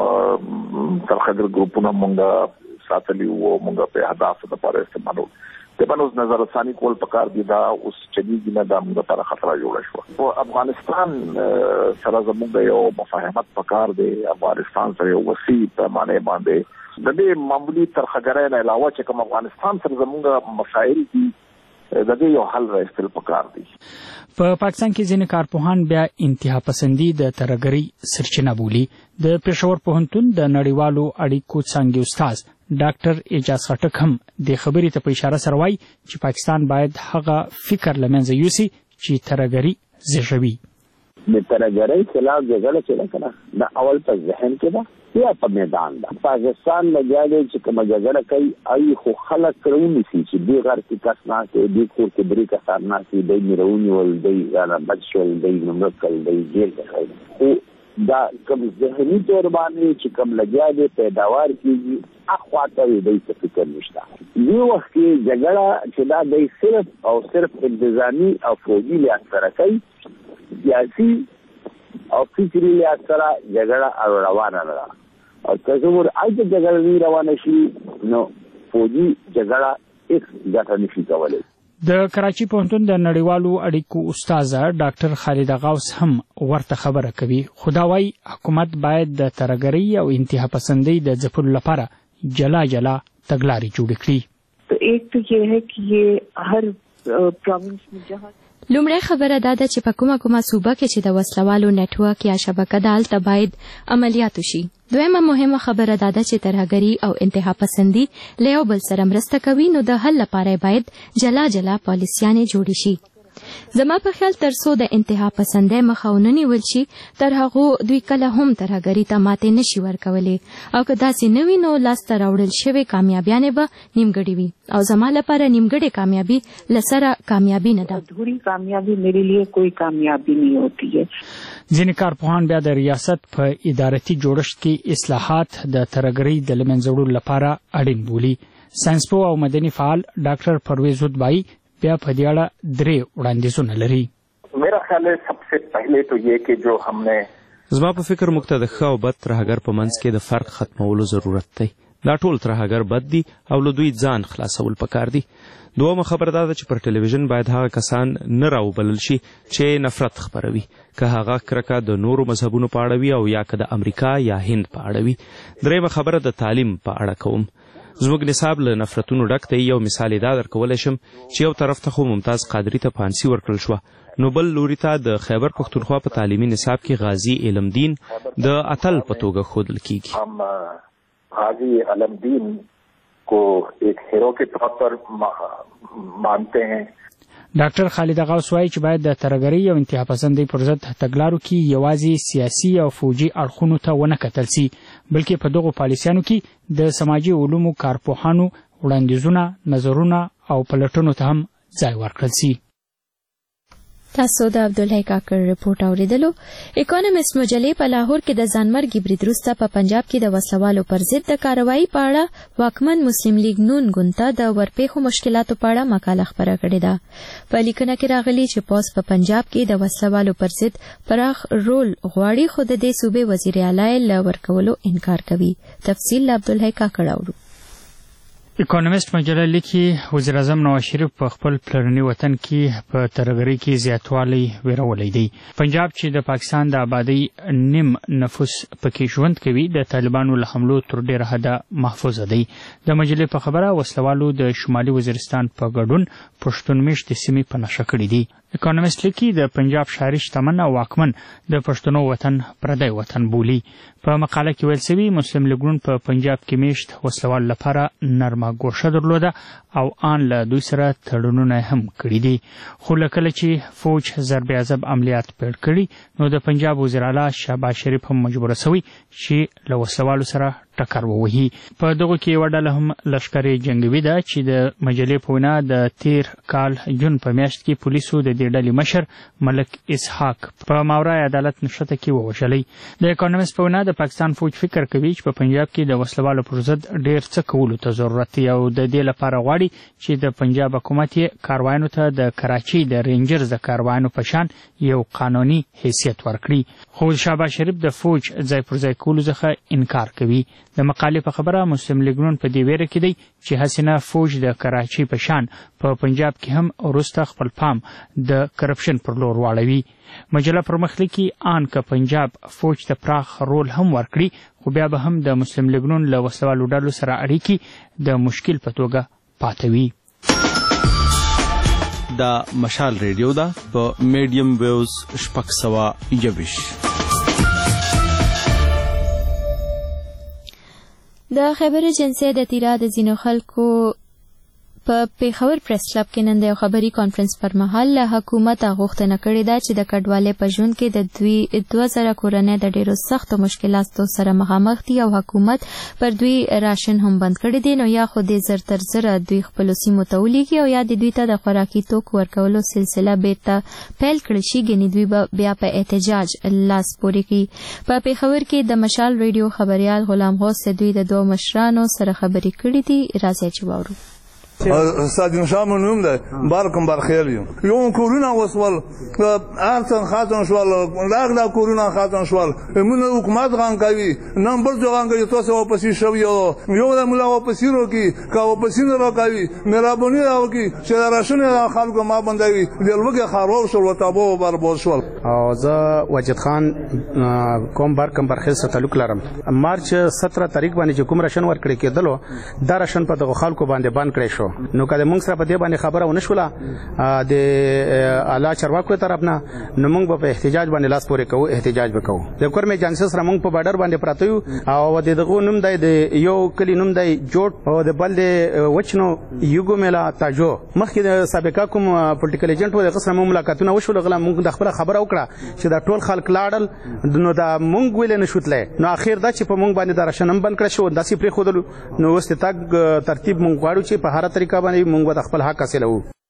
کوم ترخدر ګروپونه موږ ساتلی وو موږ په اهداف لپاره استعمالو د بنوز نظر ثاني کول پکار دی. دا اوس چلیږي نه دا موږ لپاره خطر جوړ شو. او افغانستان سره زموږ یو مفاهمت پکار دی. افغانستان سره یو وسیع پیمانه باندې د دې معمولی ترخګرۍ نه علاوه چې کوم افغانستان سره زموږ مسایل دي د دې یو حل راستل پکار دی. په پاکستان کې ځینې کارپوهان بیا انتها پسندي د ترهګرۍ سرچینه بولي. د پېښور پوهنتون د نړیوالو اړیکو څانګې استاد ډاکټر اعجاز خټک هم د خبرې ته په اشاره سره وایي چې پاکستان باید هغه فکر له منځه یوسي چې ترهګري زېږوي. د ترهګرۍ خلاف جګړه چې ده کنه دا اول په ذهن کې ده یا په میدان ده. پاکستان لګیا دی چې کومه جګړه کوي ای خو خلک کړونی سي چې دی غر کې کس نه کوي دی کور کې درې کسان نه کوي دی میرونی ول دی یا بچول دی نمکل دی جیل کوي. خو دا کوم ذهني تور باندې چې کوم لګیا دی پیداوار کیږي اخواته دی څه فکر نشته. یو وخت کې جګړه چې دا دی صرف او صرف انتظامی او فوجي له اثر کوي، سیاسي او فکری له اثر جګړه روانه ده. او که زموږ اته جګړه نه روانه شي نو فوجي جګړه هیڅ ګټه نشي کولای. د کراچي پوهنتون د نړیوالو اړیکو استاد ډاکټر خالد غوث هم ورته خبره کوي. خدا وايي حکومت باید د ترهګرۍ او انتها پسندۍ د ځپلو لپاره جلا جلا تګلارې جوړې کړي. तो एक तो ये है कि ये हर प्रोविंस में जहाँ لومړی خبره دا ده چې په کومه کومه صوبه کې چې د وسلوالو نټورک یا شبکه ده هلته باید عملیات وشي. دویمه مهمه خبره دا ده چې ترهګري او انتها پسندي له یو بل سره مرسته کوي، نو د حل لپاره باید جلا جلا پالیسیانې جوړې شي. زما په خیال تر څو د انتها پسندۍ مخه ونه نیول شي تر هغو دوی کله هم ترهګري ته ماتې نشي ورکولی، او که داسې نه وي نو لاسته راوړل شوې کامیابیانې به نیمګړې وي، او زما لپاره نیمګړې کامیابي له سره کامیابي نه ده. ادھوری کامیابی میرے لیے کوئی کامیابی نہیں ہوتی ہے. ځینې کارپوهان بیا د ریاست په ادارتي جوړښت کې اصلاحات د ترهګرۍ د له منځه وړلو لپاره اړین بولي. ساینسپوه او مدني فعال ډاکټر پرویز هدبایي بیا په دې اړه درې وړاندیزونه لري. میرا خیال ہے سب سے پہلے تو یہ کہ جو ہم نے زما په فکر موږ ته د ښه او بد ترهګر په منځ کې د فرق ختمولو ضرورت دی. دا ټول ترهګر بد دي او له دوی ځان خلاصول پکار دي. دومره خبره دا ده چې پر ټلویزیون باید هغه کسان نه راوبلل شي چې نفرت خپروي، که هغه کرکه د نورو مذهبونو په اړه وي او یا که د امریکا یا هند په اړه وي. درېیمه خبره د تعلیم په اړه کوم. زموږ نصاب له نفرتونو ډک دی. یو مثال یې دا درکولی شم چې یو طرف ته خو ممتاز قادري ته فانسي ورکړل شوه، نو بل لوري ته د خیبر پښتونخوا په تعلیمي نصاب کې غازي علمدین د اتل په توګه ښودل کیږي. हम غازی علمدین کو ایک ہیرو کے طور پر مانتے ہیں. ډاکټر خالد غوث وايي چې باید د ترهګرۍ او انتها پسندۍ پر ضد تګلارو کې یوازې سیاسي او فوجي اړخونو ته ونه کتل سي، بلکې په دغو پالیسیانو کې د سماجي علومو کارپوهانو وړاندیزونه، نظرونه او پلټنو ته هم ځای ورکړل سي. تاسو د عبدالحی کاکړ رپورټ اوریدلو. اکونومیست مجلې په لاهور کې د ځانمرګي برید وروسته په پنجاب کې د وسلوالو پر ضد د کاروایي په اړه واکمن مسلم لیگ نون ګوند ته د ورپېښو مشکلاتو په اړه مقاله خپره کړې ده. په لیکنه کې راغلي چې پوځ په پنجاب کې د وسلوالو پر ضد پراخ رول غواړي، خو د دې صوبې وزیر اعلی له ورکولو انکار کوي. تفصیل له عبدالحی کاکړ اورو. اکونومیست مجله لیکي وزیر اعظم نواز شریف په خپل پلرني وطن کې په ترهګرۍ کې زیاتوالی ویرولی دی. پنجاب چې د پاکستان د آبادۍ نیم نفوس پکې ژوند کوي د طالبانو له حملو تر ډېره حده محفوظه دی. د مجلې په خبره وسلوالو د شمالي وزیرستان په ګډون پښتون میشتې سیمې په نښه کړي دي. اکونومیست لیکي د پنجاب شاعري شتمن او واکمن د پښتنو وطن پردی وطن بولي. په مقاله کې ویل سوي مسلم لیګ په پنجاب کې میشت وسلوال لپاره نرمه ګوشه درلوده او آن له دوی سره تړونونه هم کړي دي. خو له کله چې فوج ضرب عذب عملیات پیل کړي نو د پنجاب وزیر اعلی شهباز شریف هم مجبوره سوی چې له وسلوالو سره ټکر ووهي. په دغو کې یوه ډله هم لښکرې جنګوي ده چې د مجلې په وینا د تیر کال جون په میاشت کې پولیسو د دې ډلې مشر ملک اسحاق په ماورای عدالت نښته کې ووژلی. د اکونومیست په وینا د پاکستان فوج فکر کوي چې په پنجاب کې د وسلوالو پر ضد ډېر څه کولو ته ضرورت دی او د دې لپاره غواړي چې د پنجاب حکومت یې کاروانو ته د کراچۍ د رینجرز د کاروانو په شان یو قانوني حیثیت ورکړي. خو شهباز شریف د فوج ځای پر ځای کولو څخه انکار کوي. د مقالې په خبره مسلم لیګ نون په دې ویره کې دی چې هسې نه فوج د کراچۍ په شان په پنجاب کې هم وروسته خپل پام د کرپشن پر لور واړوي. مجله پر مخ لیکي آن که پنجاب فوج ته پراخ رول هم ورکړي، خو بیا به هم د مسلم لیګ نون له وسلوالو ډلو سره اړیکې د مشکل په توګه پاتوي. دا مشال ریډیو ده په میډیم ویوز شپږ سوه یوویشت. د خیبر ایجنسۍ د تیرا د ځینو خلکو په پیښور پریس کلب کې نن د خبري کانفرنس پر مهال له حکومت غوښتنه کړې ده چې د کډوالۍ په ژوند کې د دوی دوه زره کورنۍ د ډېرو سختو مشکلاتو سره مخامخ دي او حکومت پر دوی راشن هم بند کړی دی. نو یا خو د زر تر زره دوی خپل سیمو ته ولیږي او یا د دوی ته د خوراکي توکو ورکولو سلسله بیرته پیل کړي شي، ګنې دوی به بیا په احتجاج لاس پورې کړي. په پیښور کې د مشال ریډیو خبريال غلام غوث دوی د دوه مشرانو سره خبرې کړې دي. راځي چې واورو. سادین شاه منوم ده بارکم برخیل یو یو کورونا وسول ارتن خاتون شوال لاغ لا کورونا خاتون شوال من حکومت غان کوي نمبر ځوان کوي تاسو واپسی شو یو یو د مولا واپسی رو کی کا واپسی نه را کوي مهرباني راو کی چې راشنه خلکو ما بندوي دلوګه خراب شو وتابو برباد شو. او زه واجد خان کوم بارکم برخیل سره تعلق لرم. مارچ ستره تاریخ باندې کوم راشن ورکړی کېدلو دا راشن په دغه خلکو باندې بند کړی شو. نو کله موږ سره په دې باندې خبره ونه شوله د اعلی چارواکو طرف نه، نو موږ په احتجاج باندې لاس پورې کوو، احتجاج وکړو. د کورمې جانسس سره موږ په بارډر باندې پراته یو او د دغه نوم دی د یو کلی نوم دی جوړ او د بل د وچنو یوګو میلا تاجو. مخکې د سابقه کوم پولیټیکل ایجنټ و دغه سره ملاقاتونه وشول، غلا موږ د خپل خبره وکړه چې دا ټول خلک لاړل، نو دا موږ ویل نه شوتلې. نو اخر دا چې په موږ باندې دا راشنم بند کړ شو، داسې پرې خودلو. نو وست تک ترتیب موږ غواړو چې په هر طریقه باندې موږ د خپل حق حاصلو.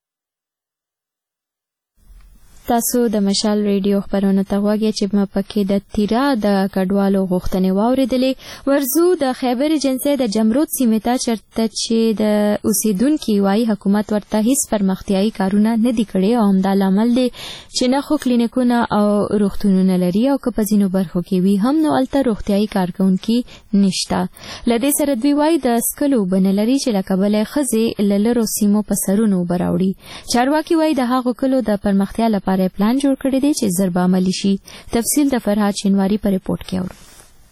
تاسو د مشال ریډیو خبرونه ته غواړئ چې ما پکې د تیرا د کډوالو غوښتنې واوریدلې. ورزو د خیبر ایجنسی د جمرود سیمې ته چرته چې د اوسیدونکو وايي حکومت ورته هیڅ پرمختیايي کارونه نه دي کړي او همدا لامل دی چې نه خو کلینیکونه او روغتونونه لري او که په ځینو برخو کې وي هم نو الته روغتیايي کارکونکي نشته. لدې سره دوی وايي د سکلو بنه لري چې له کبله خزې للرو سیمو په سرونو براوړي. چارواکي وايي د هغو کلو د پرمختیا لپاره پلان جوړ کړی دی چې زر به عملي شي. تفصیل د فرهاد شینواری په ریپورت کې اورو.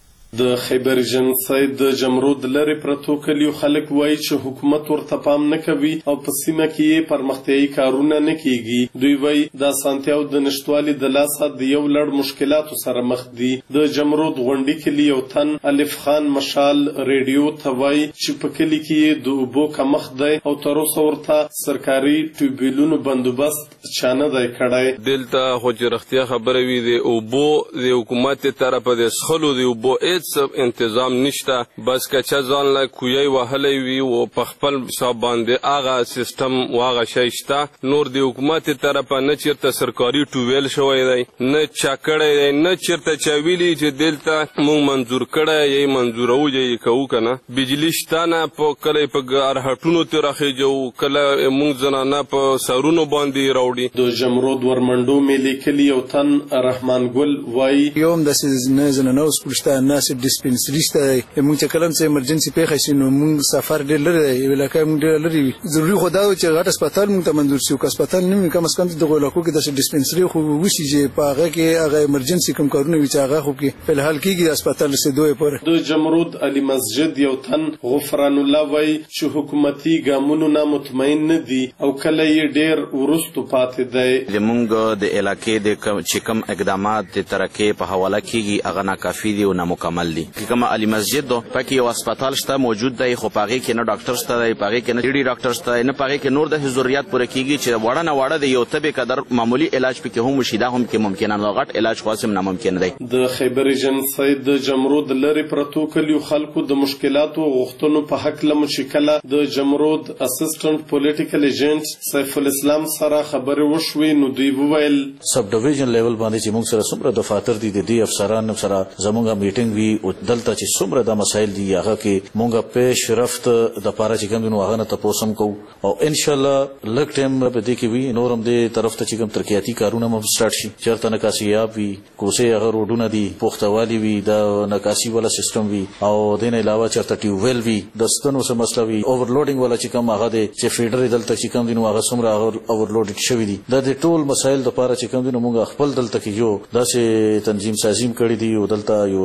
د خیبر ایجنسی د جمرود لرې پرتو کلیو خلک وایي چې حکومت ورته پام نه کوي او په سیمه کې یې پرمختیایي کارونه نه کیږي. دوی وایي د اسانتیاو د نشتوالي د لاسه د یو لړ مشکلاتو سره مخ دي. د جمرود غونډي کلی یو تن الف خان مشال ریډیو ته وایي چې په کلی کې د اوبو کمښت دی او تر اوسه ورته سرکاري ټیوبویلونو بندوبست چا نه دی کړی. دلته خو چې رښتیا خبره وي د اوبو د حکومت طرفه د څښلو د اوبو سب انتظام نشته، بس کچا ځان لا کوی وهلې وی او په خپل حساب باندې هغه سیستم واغه شي شته. نور د حکومت طرفه نه چیرته سرکاري ټوویل شوی دی، نه چاکړی، نه چیرته چاویلی چې دلته مونږ منزور کړی یې منزورو یې کوو کنه. بجلی شته نه په کله په ارهټونو ته راخېجو، کله مونږ زنانه په سرونو باندې راوړي. د جمرود ورمنډو ملي کلی یو تن رحمان ګل وایي یوم د نه زنانه اوس پرشته ناس ډیسپنسری شته. موږ چې کلم چې ایمرجنسي پیښه شي نو موږ سفر ډېر لري دی، ولکه موږ ډېر لري وي. ضروري خو دا و چې غټ هسپتال موږ ته منظور شي، او که هسپتال نه وي کم از کم د دغو علاقو کې داسې ډیسپنسري خو وشي چې په هغه کې هغه ایمرجنسي کوم کارونه وي چې هغه خو کې فلحال کېږي د هسپتال رسېدو یې. د جمرود علي مسجد یو تن غفران الله وایي چې حکومتي ګامونو نه مطمئن نه دي او کله یې ډېر وروستو پاتې دی. زموږ د علاقې د چې کوم اقدامات د ترقۍ په حواله کېږي هغه ناکافي دي او نامکمل دي. کوم علي مسجد دو پکې یو هسپتال شته موجود دی، خو پاغه کې نه ډاکټر شته دی، پاغه کې نه ډي ډاکټر شته، نه پاغه کې نور د ضرورت پوره کیږي چې وړه نه وړه د یو تبه قدر معمولی علاج پکې هم شیدا هم کې ممکن نه، غټ علاج خاصم ناممکن دی. د خیبر ایجنسی د جمرود لرې پرتو کلیو خلکو د مشکلاتو غوښتنو په حق له مشکله د جمرود اسسټنټ پولیټیکل ایجنټ سیف الاسلام سره خبرې وشوې. نو دوی وویل سب ډیویژن لیول باندې چې موږ سره څومره دفاتر دي د دې افسرانو سره زموږه میټینګ وی او دلته چې څومره د مسایل دي هغه کې مونږه پیش رفت د پاره چې کوم نو هغه نه تاسو هم کو او ان شاء الله لک ټیم په دې کې وی نورم دې طرف ته چې کوم ترقیاتی کارونه مو سٹارټ شي، چیرته نکاسیاب وی کوسه هغه روډونه دي پختوالي وی د نکاسي والا سیستم وی او دین علاوه چیرته ټیوویل وی د ستنو سم مسله وی اوورلوډینګ والا چې کوم هغه دې چې فیډر دلته چې کوم نو هغه څومره اوورلوډډ شوی دي. د دې ټول مسایل د پاره چې کوم نو مونږ خپل دلته کې یو داسې تنظیم سازیم کړی دی او دلته یو داسې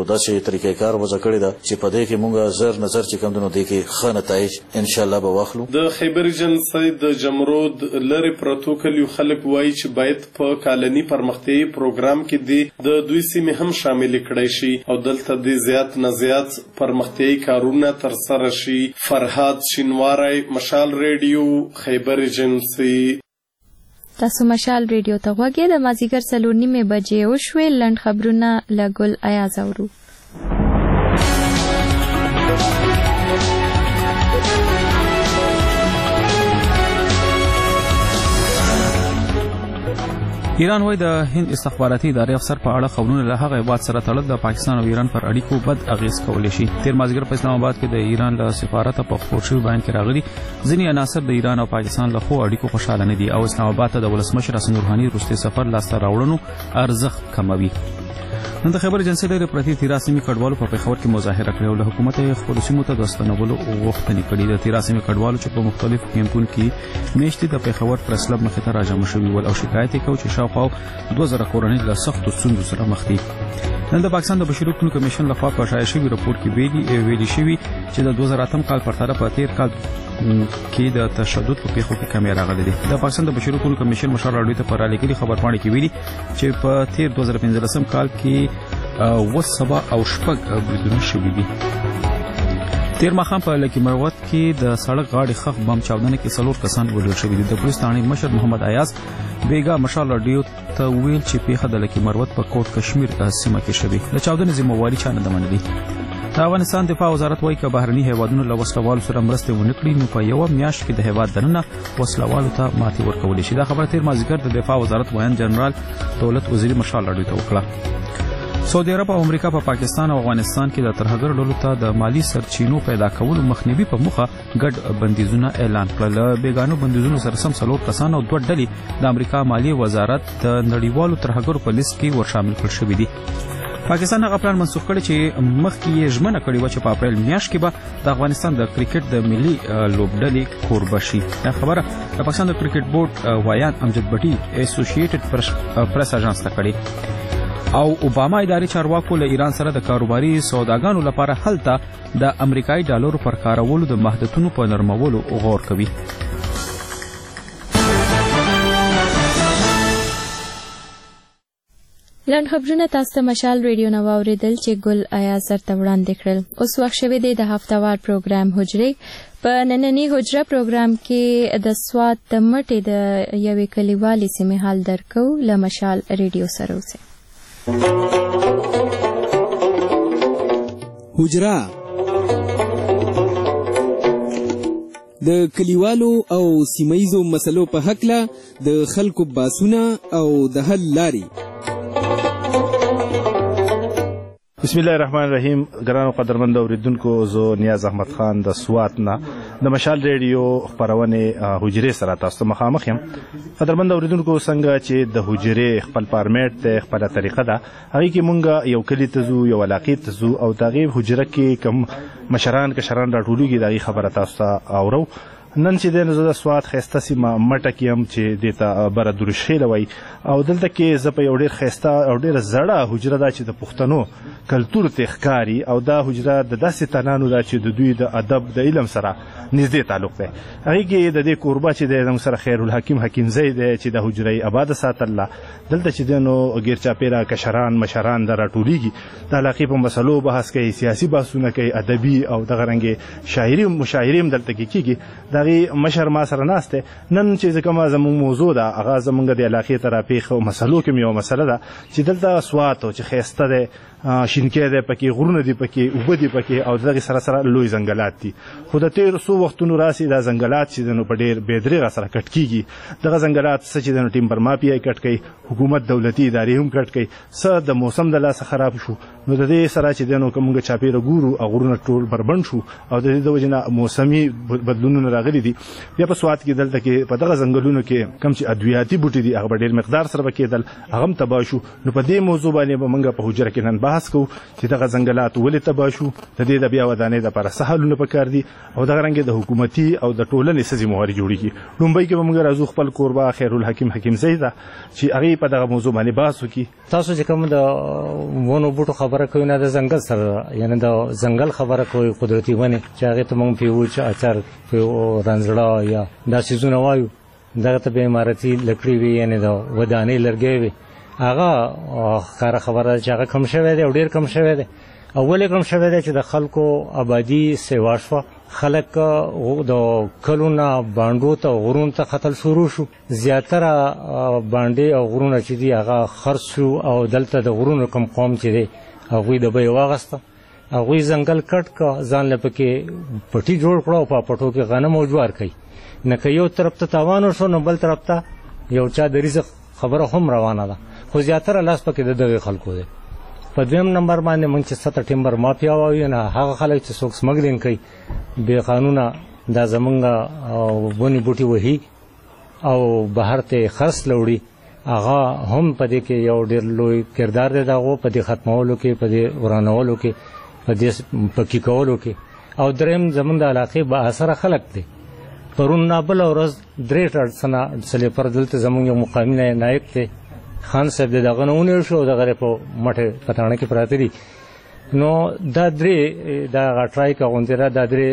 طریقې کار وځ کړی دا چې په دې کې مونږه زر نظر چې کوم دنو دې کې ښه نتایج ان شاء الله به واخلو. د خیبر جنسي د جمرود لری پروتو کلیو خلک وایي چې باید په کالني پرمختیايي پروګرام کې د دوی سیمې هم شامل کړي شي او دلته د زیات نه زیات پرمختیايي کارونه تر سره شي. فرهاد شینواری، مشال ریډیو، خیبر جنسي. تاسو مشال ریډیو ته غوږی د مازیګر څلور نیمې بجې وشوې. لنډ خبرونه له ګل ایاز اورو. ایران وایي د هند استخباراتي ادارې افسر په اړه خبرونه له هغه هیواد سره تړل د پاکستان او ایران پر اړیکو بد اغیز کولی شي. تیر مازیګر په اسلام آباد کې د ایران له سفارت په خپور شوي بیان کې راغلي ځینې عناصر د ایران او پاکستان له خو اړیکو خوشاله نه دي او اسلام آباد ته د ولسمشر حسن روحاني وروستی سفر لاسته راوړنو ارزښت کموي. نن د خبر جنسي لري پرتی تیرا سیمې کډوالو په پیښور کې مظاهره کړې او له حکومت یې خپل سیمو ته د ستنولو غوښتنې کړې. د تیرا سیمې کډوالو چې په مختلفو کیمپونو کې میشتې د پیښور پریس کلب مخې ته راجمع شوي ول او شکایت یې کاوه چې شاوخوا دوه زره کورنۍ له سختو ستونزو سره مخ دي. نن د پاکستان د بشري حقوقو کمیشن لخوا په شایع شوي راپور کې ویلي ویلي شوي چې د دوه زره اتم کال پرتله په تیر کال کې د تشدد په پیښو کې کمی راغلی دی. د پاکستان د بشري حقوقو کمیشن مشر راډیو ته په رالیکلي خبرپاڼې کې ویلي چې په تیر دوه زره پنځلسم کال کې و سبا او شپږ بریدونه شوي دي. تیر ماښام په لکي مروت کې د سړک غاړې خښ بم چاودنه کې څلور کسان وژل شوي دي. د پولیس ثانې مشر محمد ایاز بیګا مشال راډیو ته ویل چې پیښه د لکي مروت په کوټ کشمیر سیمه کې شوې. د چاودنې ذمہواري چا نه ده منلې. د افغانستان دفاع وزارت وایي که بهرني هیوادونو له وسلوالو سره مرستې ونه کړي نو په یوه میاشت کې د هیواد دننه وسلوالو ته ماتې ورکولی شي. دا خبره تیر مازدیګر د دفاع وزارت ویان جنرال دولت وزیر مشال راډیو ته وکړه. سعودي عرب او امریکا په پاکستان او افغانستان کې د ترهګر ډلو ته د مالی سرچینو پیدا کولو مخنیوي په موخه ګډ بندیزونه اعلان کړل. بیګانو بندیزونو سره سم څلور کسان او دوه ډلې د امریکا مالی وزارت د نړیوالو ترهګرو په لیست کې ورشامل کړل شوي دي. پاکستان هغه پلان منسوخ کړی چې مخکې یې ژمنه کړې وه چې په اپریل میاشت کې به د افغانستان د کرکټ د ملي لوبډلې کوربه شي. دا خبره د پاکستان د کرکټ بورډ وایان امجد بټي اسوسییټډ پریس اژانس ته کړې او اوباما اداري چارواکو له ایران سره د کاروباري سوداګانو لپاره هلته د امریکایي ډالرو پر کارولو د محدودیتونو په نرمولو غور کوي. لنډ خبرونه تاسو ته مشال ریډیو نو اوریدل چې ګل ایاز درته وړاندې کړل. اوس وخت شوی دی د هفتوار پروګرام حجرې. په نننی حجره پروګرام کې د سوات د مټې د یوې کلیوالې سیمې حال درکو. له مشال ریډیو سره اوسئ. حجره د کلیوالو او سیمایزو مسلو په هکله د خلکو باسونه او د حل لاري. بسم الله الرحمن الرحیم. ګرانو قدرمند اوریدونکو، زه نیاز احمد خان د سوات نه د مشال ریډیو خبرونه حجرې سره تاسو مخامخ یم. قدرمند اوریدونکو، څنګه چې د حجرې خپل فارمیټ ته خپل طریقه ده، هغه کې مونږ یو کلی ته ځو، یو علاقې ته ځو او د غیب حجره کې کوم مشران کشران راټولېږي د خبره تاسو ته اورو. نن چې د نزو د سوات خسته سیمه مټه کې هم چې دته بر درشیل وای او دلته کې ز په یو ډیر خسته او ډیر زړه حجره ده چې د پښتنو کلتور ته ښکاری او دا حجره د داسې تنانو ده چې د دوی د ادب د علم سره نږدې تعلق دی. هغه کې د دې قربا چې د سره خیر الحکیم حکیم زید چې د حجره آباد ساتل دلته چې د نو غیر چاپیرا کشران مشران د راټولېږي د علاقې په مسلو بحث کوي، سیاسي بحثونه کوي، ادبي او د غرنګي شاعري مشاعري هم دلته کېږي. دغه مشر ما سره ناسته نن چې کومه زموږ موضوع ده هغه زموږ د علاقې ترافیق او مسلو کې یو مسله ده چې دلته سوات او چې خسته ده شینکې ده پکې غرونه دي پکې اوبه دي پکې او دغه سره سره لوی ځنګلات دي. خو د تیر سو وختونو راسي دا ځنګلات چې نو په ډیر بېدریغه سره کټ کیږي. دغه ځنګلات څه چې د ټیمبر مافیا کټ کوي، حکومت دولتي ادارې هم کټ کوي. څه د موسم د لاسه خراب شو نو د دې سره چې د نو کومه چاپیره ګورو او غرونه ټول بربند شو او د دې د وجنه موسمي بدلونونه راغلي دي. بیا په سوات کې دلته کې په دغه ځنګلونو کې کم چې ادویاتي بوټي دي هغه ډیر مقدار سره کېدل هغه هم تباه شو. نو په دې موضوع باندې به موږ په حجره کې نن بحث کوو چې دغه ځنګلات ولې تباه شو، د دې د بیا ودانې لپاره څه حلونه پکار دي او دغه رنګ د حکومتي او د ټولنې څه ذمہواري جوړیږي. لومبۍ کې به موږ راځو خپل قربا خیر الحکیم حکیم زید چې هغه په دغه موضوع باندې بحث وکړي. تاسو چې کوم د ونو بوټو خبره خبره کوي نه د ځنګل سره یعنی د ځنګل خبره کوي قدرتي ونې چې هغې ته موږ پیو چې اچار پیو رنځړه یا دا څیزونه وایو دغه ته به عمارتي لکړې وي یعنی د ودانۍ لرګی وي هغه ښکاره خبره ده چې هغه کم شوی دی او ډېر کم شوی دی او ولې کم شوی دی چې د خلکو آبادي سیوا شوه خلک د کلو نه بانډو ته غرونو ته ختل شروع شو زیاتره بانډې او غرونه چې دي هغه خرڅ شو او دلته د غرونو کم قوم چې دی هغوی د بیې واغسته هغوی ځنګل کټ که ځان له پکې پټي جوړ کړه او په پټو کې غنم او جوار کوي نه که یو طرف ته تاوان شو نو بل طرف ته یو چا د رزق خبره هم روانه ده خو زیاتره لاس پکې د دغې خلکو دی په دویم نمبر باندې موږ چې سطح ټیمبر مافیا وایو نه هغه خلک چې څوک سمګلینګ کوي بې قانونه دا زمونږ ونې بوټي وهي او بهر ته خرڅ لوړي هغه هم په دې کې یو ډېر لوی کردار دی د هغو په دې ختمولو کې په دې ورانولو کې په دې پکې کولو کې او دریم زمونږ د علاقې با اثره خلک دی پرون نابله ورځ درې ټرسنه سلیپر دلته زمونږ یو مقامي نایب دی خان صاحب د دغه نه ونیول شو دغه په مټې پتاڼه کې پراته دي نو دا درې دا غټرای کا غونډه را دا درې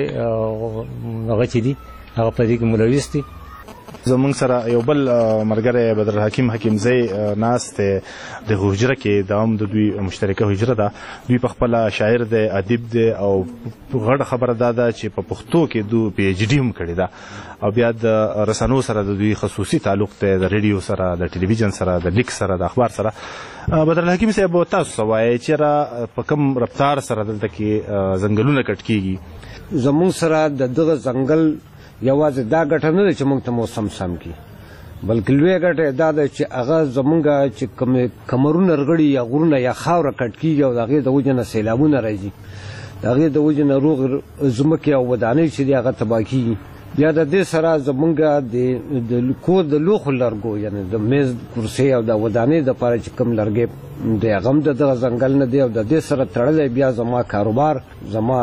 هغه چې دي هغه په دې کې ملوث دي زمونږ سره یو بل مرګره بدر حکیم حکیمزی ناسته د حجره کې د هم د دوی مشترکه حجره ده دوی په خپل شاعر دی ادیب دی او غړ خبره ده چې په پښتو کې دو پی ایچ ډی هم کړی ده او بیا د رسنو سره د دوی خصوصي تعلق دی د ریډیو سره د ټلویزیون سره د لیک سره د اخبار سره بدر حکیم صاحب تاسو وایي چې را په کوم رفتار سره دلته کې ځنګلونه کټ کیږي زمونږ سره د دغه ځنګل یوازې دا ګټه نه ده چې موږ ته موسم سم کړي بلکې لویه ګټه دا ده چې هغه زمونږ چې کمرونه رغړي یا غرونه یا خاوره کټ کېږي او د هغې د وجې نه سیلابونه راځي د هغې د وجې نه روغ ځمکې او ودانۍ چې دي هغه تباه کېږي بیا د دې سره زمونږ د کور د لوښو لرګو یعنې د میز کرسۍ او د ودانۍ دپاره چې کوم لرګی دی هغه هم د دغه ځنګل نه دی او د دې سره تړلی بیا زما کاروبار زما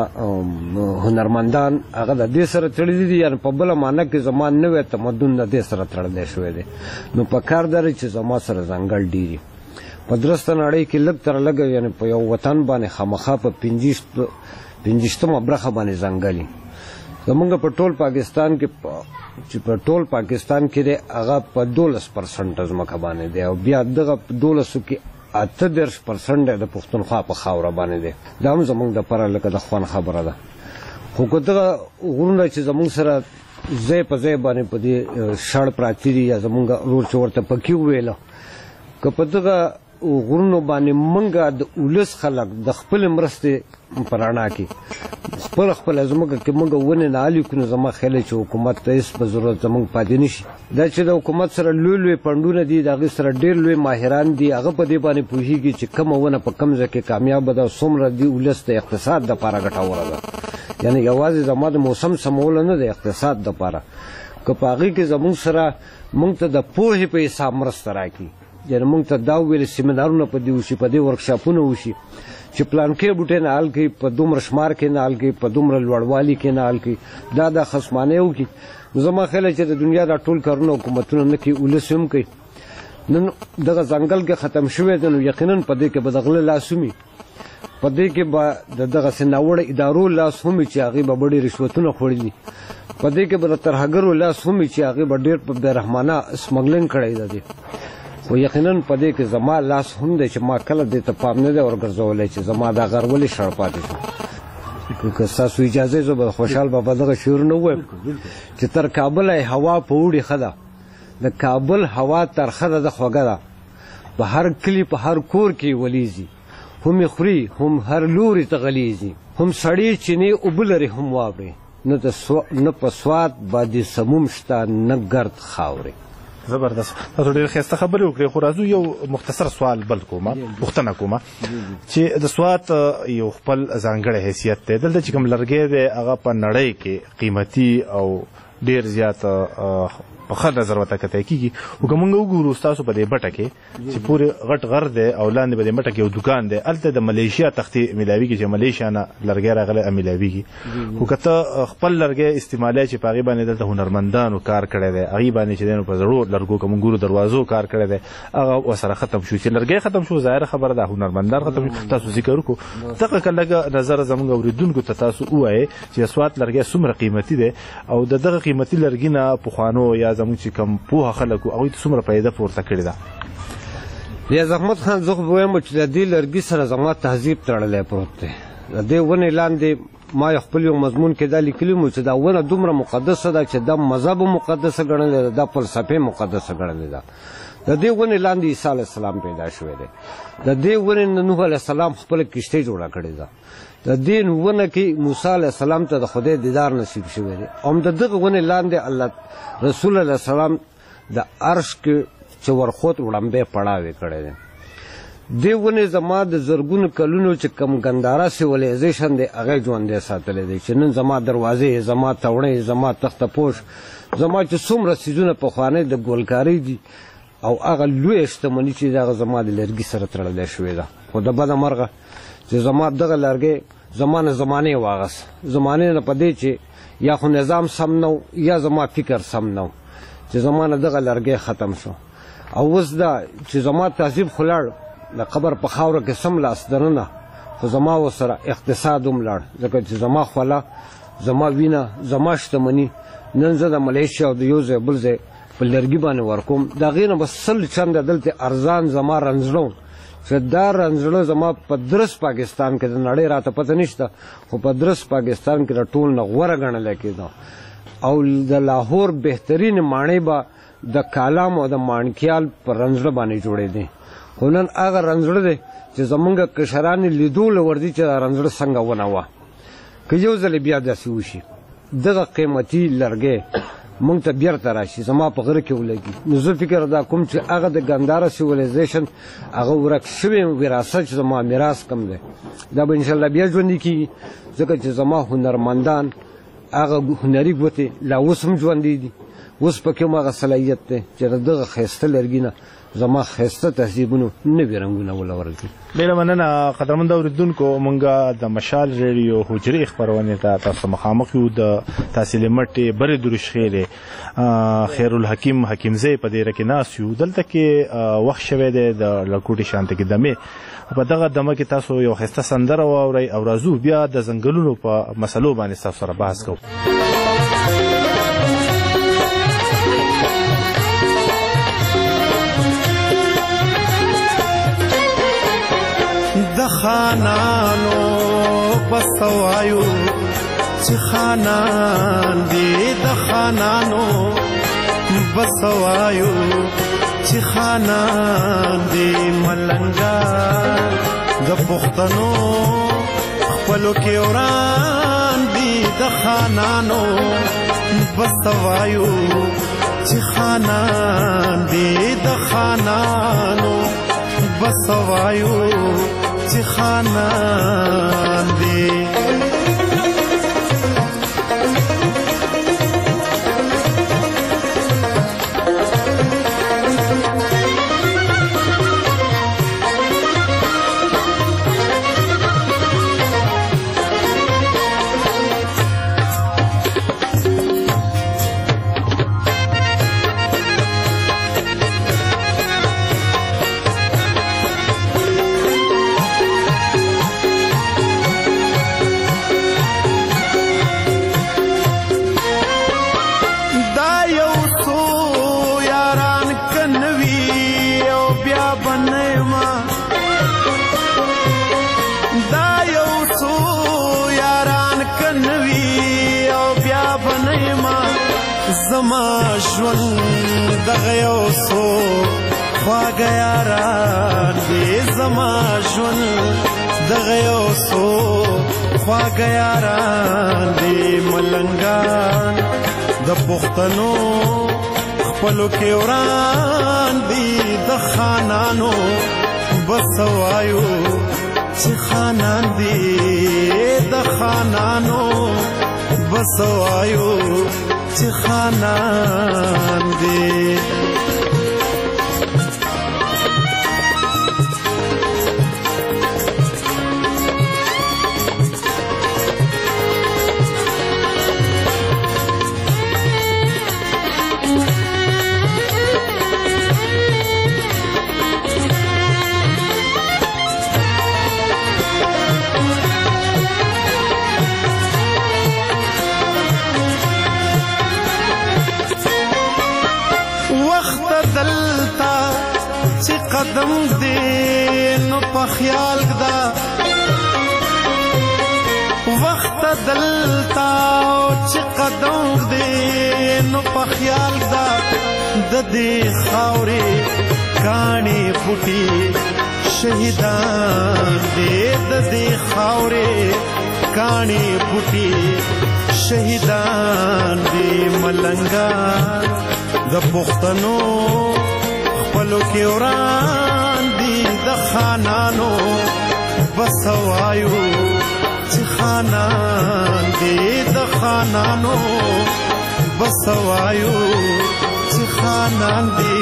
هنرمندان هغه د دې سره تړلي دي یعنې په بله معنه کې زما نوی تمدن د دې سره تړلی شوی دی نو په کار دا چې زما سره ځنګل ډېري په درسته نړۍ کې لږ تر لږه یعنې په یو وطن باندې خامخا په پنځویشتمه برخه باندې ځنګل زمونږ په ټول پاکستان کې چې په ټول پاکستان کې دی هغه په دولس پرسنټه ځمکه باندې دی او بیا دغه دولسو کې اته دېرش پرسنټ د پښتونخوا په خاوره باندې دی دا هم زمونږ دپاره لکه د خوند خبره ده خو که دغه غرونه چې زمونږ سره ځای په ځای باندې په دې شړ پراته دي یا زمونږ ورور چې ورته پکي وویله که په دغه غرونو باندې موږ د ولس خلک د خپلې مرستې په رڼا کې خپل خپل زموږ کې موږ ونې نه عالي کړو زما خیال چې حکومت ته هېڅ په ضرورت زموږ پاتې نه شي دا چې د حکومت سره لوی لوی پنډونه دي د هغې سره ډېر لوی ماهران دي هغه په دې باندې پوهېږي چې کومه ونه په کوم ځای کې کامیابه ده څومره دي ولس د اقتصاد دپاره ګټوره ده یعنې یوازې زما د موسم سموله نه د اقتصاد دپاره که په هغې کې زموږ سره موږ ته د پوهې په حساب مرسته راکړي یعنې موږ ته دا وویل سیمینارونه په دې وشي په دې ورکشاپونه وشي چې پلانکې بوټی نه حل کوي په دومره شمار کې نه حل کوي په دومره لوړوالي کې نه حل کوي دا دا خصمانۍ وکړي نو زما خیال چې د دنیا دا ټول کارونه حکومتونه نه کوي ولس هم کوي نن دغه ځنګل کې ختم شوی دی نو یقینا په دې کې به د غله لاس هم په دې کې به د دغسې ناوړه ادارو لاس هم چې هغې به بډې رشوتونه خوړي دي په دې کې به د ترهګرو لاس هم چې هغې به ډېر په بېرحمانه سمګلینګ کړی ده دی خو یقینا په دې کې زما لاس هم دی چې ما کله دې ته پام نه دی ورګرځولی چې زما دا غر ولې شړ پاتې شو که ستاسو اجازه زه به خوشحال بابا دغه شعرونه ووایم چې تر کابله هوا په اوړي ښه ده د کابل هوا ترخه ده د خوږه ده په هر کلي په هر کور کې ولیږي هم یې خوري هم هر لوري ته غلیږي هم سړې چینې اوبه لري هم واورې نه په سوات باندې سموم شته نه ګرد خاورې زبردست تاسو ډېر ښایسته خبرې وکړې خو راځو یو مختصر سوال بل کومه پوښتنه کومه چې د سوات یو خپل ځانګړی حیثیت دی دلته چې کوم لرګی دی هغه په نړۍ کې قیمتي او ډېر زیات په خر نظر وته کته کیږي او کومه وګورو تاسو په دې بټه کې چې پوره غټ غر دی او لاندې په دې بټه کې یو دکان دی الته د ملیشیا تختي ملاوي کې چې ملیشیا نه لرګي راغله ملاويږي خو کته خپل لرګي استعمالي چې پاغي باندې دلته هنرمندانو کار کړی دی هغه باندې چې دنه په زړو لرګو کوم ګورو دروازو کار کړی دی هغه وسره ختم شو چې لرګي ختم شو ظاهر خبره ده هنرمندان ختم تاسو ذکر وکړو دغه کله نظر زموږ اوریدونکو ته تاسو وایي چې اسوات لرګي څومره قیمتي دي او دغه قیمتي لرګي نه په خوانو یا زموږ چې کم په خلکو هغه څومره پیدا پورته کړی ده یا زحمت خان زه وایم چې د دې لرګي سره زما تهذیب تړلې پروت دی د دې ونې لاندې ما خپل یو مضمون کې دا لیکلی مو چې دا ونه دومره مقدسه ده چې د مذهب مقدسه ګڼل ده د فلسفه مقدسه ګڼل ده د دې ونې لاندې عیسی علیه السلام پیدا شوی دی د دې ونې نوح علیه السلام خپل کشته جوړه کړې ده د دې ونه کې موسی علیه السلام ته د خدای دیدار نصیب شوی دی او د دغه ونې لاندې الله رسول الله السلام د عرش کې چې ورخوت وړاندې پړاوې کړې ده دی ونه زما د زرګونو کلونو چې کم ګندارا سیویلایزیشن دی هغه ژوندې ساتلې دی چې نن زما دروازې زما تورې زما تخته پوش زما چې څومره سيزونه په خوانې د ګولکاری دي او هغه لوی شتمنۍ چې دا زما د لرګي سره تړلې شوې ده خو د بده مرغه چې زما دغه لرګي زمانه زمانه واغس زمانه نه پدې چې یا خو نظام سم نو یا زما فکر سم نو چې زمانه دغه لرګي ختم شو او اوس دا چې زما تهذیب خلړ د قبر په خاوره کې سم لاس درنه خو زما وسره اقتصاد هم لاړ ځکه چې زما خوله زما وینه زما شتمني نن زه د ملیشیا او د یو ځای بل ځای په لرګي باندې ورکوم د هغې نه به سل چنده دلته ارزان زما رنځړو چې دا رنځړه زما په درست پاکستان کې د نړۍ راته پته نشته خو په درست پاکستان کې د ټول نه غوره ګڼلی کېده او د لاهور بهترین ماڼۍ به د کالام او د مانکیال په رنځړه باندې جوړېدې خو نن هغه رنځړه دی چې زمونږ کشران لیدو له ورځي چې دا رنځړه څنګه ونه وه که یو ځل بیا داسې وشي دغه قیمتي لرګی مونږ ته بیرته راشي زما په غره کې ولګي نو زه فکر دا کوم چې هغه د ګنداره سیویلایزیشن هغه ورک شوی وراثت چې زما میراث کم دی دا به انشاءالله بیا ژوندي کېږي ځکه چې زما هنرمندان هغه هنري ګوتې لا اوس هم ژوندي دي اوس پکې هم هغه صلاحیت دی چې د دغه ښایسته لرګي نه زما ښایسته تهذیبونو نوي رنګونه وله ورکړي ډېره مننه قدرمند اورېدونکو مونږ د مشال ریډیو حجرې خپرونې ته تاسو مخامخ یو د تحصیل مټې برې دروشخېلې خیر الحکیم حکیمزی په دې کې ناست یو دلته کې وخت شوی دی د لکوټې شانته کې دمې په دغه دمه کې تاسو یو ښایسته سندره واورئ او راځو بیا د ځنګلونو په مسلو باندې تاسو سره بحث کوو د خانانو بسوایو چې خانان دی د خانانو بسوایو چې خانان دی ملنګا د پښتنو خپلو کې وران دی د خانانو بسوایو چې خانان دی د خانانو بسوایو چې خانان دی زما ژوند دغه یو څو خواږه یاران دي زما ژوند دغه یو څو خواږه یاران دي ملنګان د پښتنو خپلو کې وران دي د خانانو بسوایو چې خانان دي د خانانو بسوایو چې خانان دی. قدم دې نو په خیال دا وخت دلتا چې قدم دې نو په خیال دا د دې خاورې کاڼي بوټي شهیدان دې د دې خاورې کاڼي بوټي شهیدان دې ملنګا د پښتنو خپلو کې وران دي د خانانو بس وایو چې خانان دي د خانانو بس وایو چې خانان دي.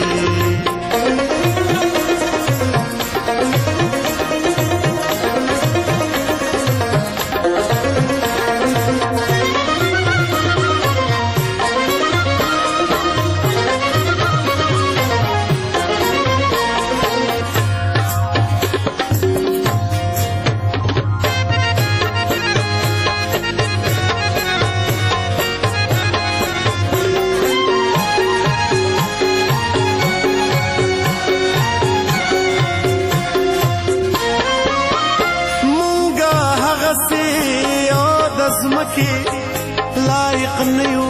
لایق نیو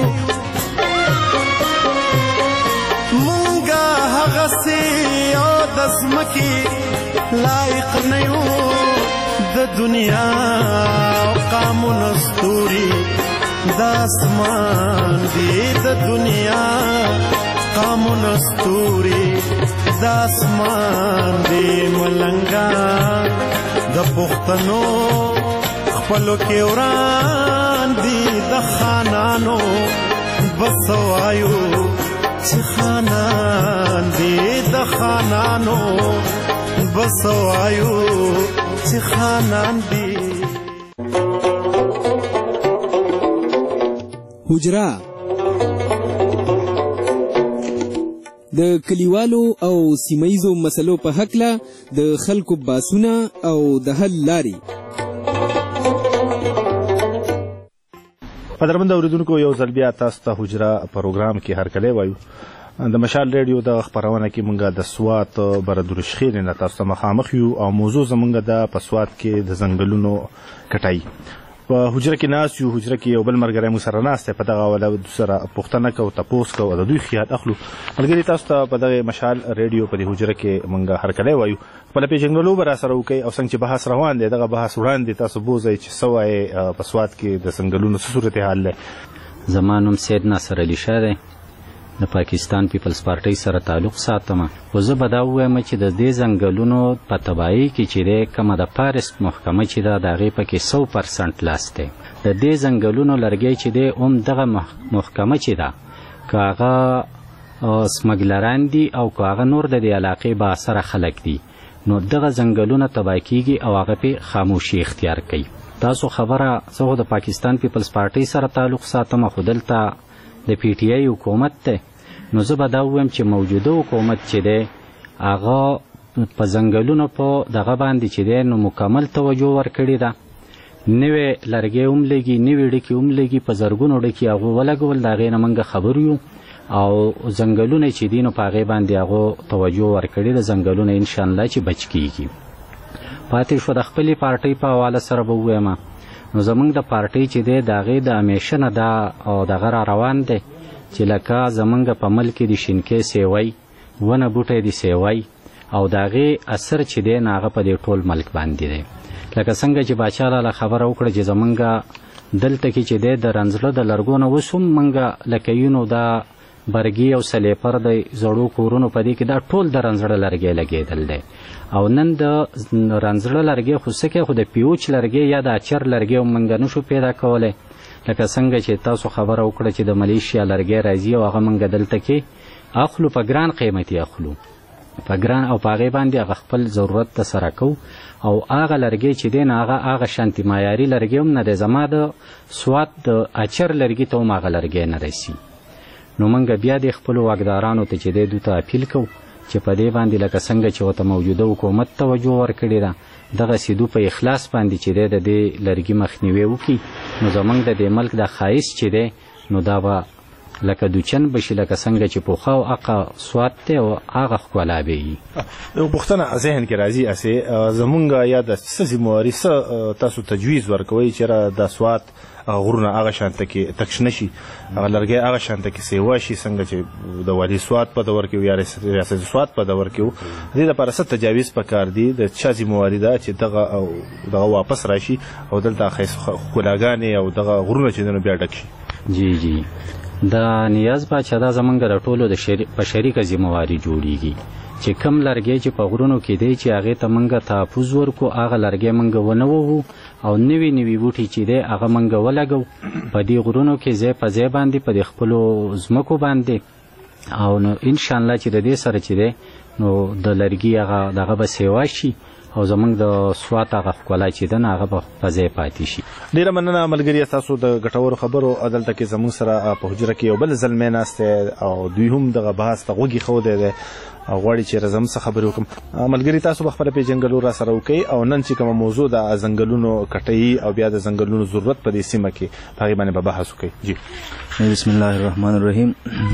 مونږه هغه سي او د ځمکې لایق نیو د دنیا قامونه ستوري د اسمان دي د دنیا قامونه ستوري د اسمان دي ملنګا د پښتنو خپلو کې وران دي د خانانو بس وایو چې خانان دي د خانانو بس وایو چې خانان دي. حجره د کلیوالو او سیمایزو مسلو په هکله د خلکو باسونه او د حل لارې. قدرمن اوریدونکو یو ځل بیا تاسو ته حجره پروګرام کې هرکلی وایو. د مشال ریډیو د خپرونه کې مونږ د سوات بردورشخیل نه تاسو ته مخامخ یو او موضوع زمونږ د په سوات کې د ځنګلونو کټای. په حجره کې ناس یو حجره کې یو بل مرګره مو سره ناس ته په دغه ولا سره پښتنه کو تپوس کو د دوی خیال اخلو. ملګری تاسو ته په دغه مشال ریډیو په حجره کې مونږ هرکلی وایو. په پیژنګلو بر سره وکي او څنګه چې بحث روان دی دغه بحث وړاندې تاسو بوزي چې سوای په سوات کې د څنګهلونو صورتحال له. زمانوم سید ناصر علي شاه دی د پاکستان پیپلز پارټي سره تعلق ساتم. خو زه به دا ووایم چې د دې ځنګلونو په تباهي کې چې دی کومه د پاریس محکمه چې ده د هغې پکې سو پرسنټ لاس دی. د دې ځنګلونو لرګی چې دی هم دغه محکمه چې ده که هغه سمګلران دي او که هغه نور د دې علاقې بااثره خلک دي نو دغه ځنګلونه تباه کیږي او هغه پې خاموشي اختیار کوي. تاسو خبره زه خو د پاکستان پیپلز پارټي سره تعلق ساتم خو دلته د پی ټی آی حکومت دی. نو زه به دا ووایم چې موجوده حکومت چې دی هغه په ځنګلونو په دغه باندې چې دی نو مکمل توجه ورکړې ده. نوې لرګی هم لګي نوې ډکې هم لګي په زرګونو ډکې هغه ولګول د هغې نه موږ خبر یو او ځنګلونه چې دي نو په هغې باندې هغو توجه ورکړې ده. ځنګلونه انشاءالله چې بچ کیږي. پاتې شوه د خپلې پارټۍ په حواله سره به ووایم نو زمونږ د پارټۍ چې دی د هغې د همیشه نه دا او دغه را روان دی چې لکه زمونږ په ملک کې د شینکۍ سیوی ونه بوټی د سیوی او د هغې اثر چې دی نه هغه په دې ټول ملک باندې دی. لکه څنګه چې باچا لاله خبره وکړه چې زمونږ دلته کې چې دی د رنځله د لرګو نه اوس هم موږ لکه یونو دا برګي او سلیپر د زړو کورونو په دې کې دا ټول د رنځړه لرګي لګېدل دی او نن د رنځړه لرګي خو سکه خو د پیوچ لرګي یا د اچر لرګي موږ نشو پیدا کولای لکه څنګه چې تاسو خبره وکړه چې د ملیشیا لرګي راځي او هغه موږ دلته کې اخلو په ګران قیمتي اخلو په ګران او په هغې باندې هغه خپل ضرورت ته سره کوو او هغه لرګی چې دی نه هغه هغه شانتي معیاري لرګی هم نه دی زما د سوات د اچر لرګي ته هم هغه لرګی نه رسي نو موږ بیا د خپلو واکدارانو ته چې دی دوی ته اپیل کوو چې په دې باندې لکه څنګه چې ورته موجوده حکومت توجه ورکړې ده دغسې دوی په اخلاص باندې چې دی د دې لرګي مخنیوی وکړي نو زموږ د دې ملک د ښایست چې دی نو دا به لکه دوچن بشي لکه څنګه چې پوخه او هغه سوات دی او هغه ښکلا به وي یو پوښتنه ذهن کې راځي اسې زمونږ یا د څه ذمهواري څه تاسو تجویز ورکوئ چېرې د سوات غرونه هغه شانته کې تکش نشي هغه لرګي هغه شانته کې سیوا شي څنګه چې د والي سوات په دور کې یا ریاست سوات په دور کې دې لپاره څه تجاویز پکار دي د چا ذمهواري ده چې دغه دغه واپس راشي او دلته ښکلاګانې او دغه غرونه چې بیا ډک شي جی جی د نیاز باچا دا زمونږ د ټولو د په شریکه ذمهواري جوړیږي چې کم لرګی چې په غرونو کې دی چې هغې ته موږ تحفظ ورکو هغه لرګی موږ ونه وهو او نوي نوي بوټي چې دی هغه موږ ولګو په دې غرونو کې ځای په ځای باندې په دې خپلو ځمکو باندې او نو انشاءالله چې د دې سره چې دی نو د لرګي هغه دغه به سیوا شي او زمونږ د سوات هغه ښکلا چې ده نه هغه به په ځای پاتې شي ډېره مننه ملګري تاسو د ګټورو خبرو دلته کې زموږ سره په حجره کې یو بل زلمی ناست دی او دوی هم دغه بحث ته غوږې ښودی دی او غواړي چې زه هم څه خبرې وکړم ملګري تاسو به خپله پېژنګلو را سره وکئ او نن چې کومه موضوع د ځنګلونو کټوي او بیا د ځنګلونو ضرورت په دې سیمه کې په هغې باندې به بحث وکئ جی بسم الله الرحمن الرحیم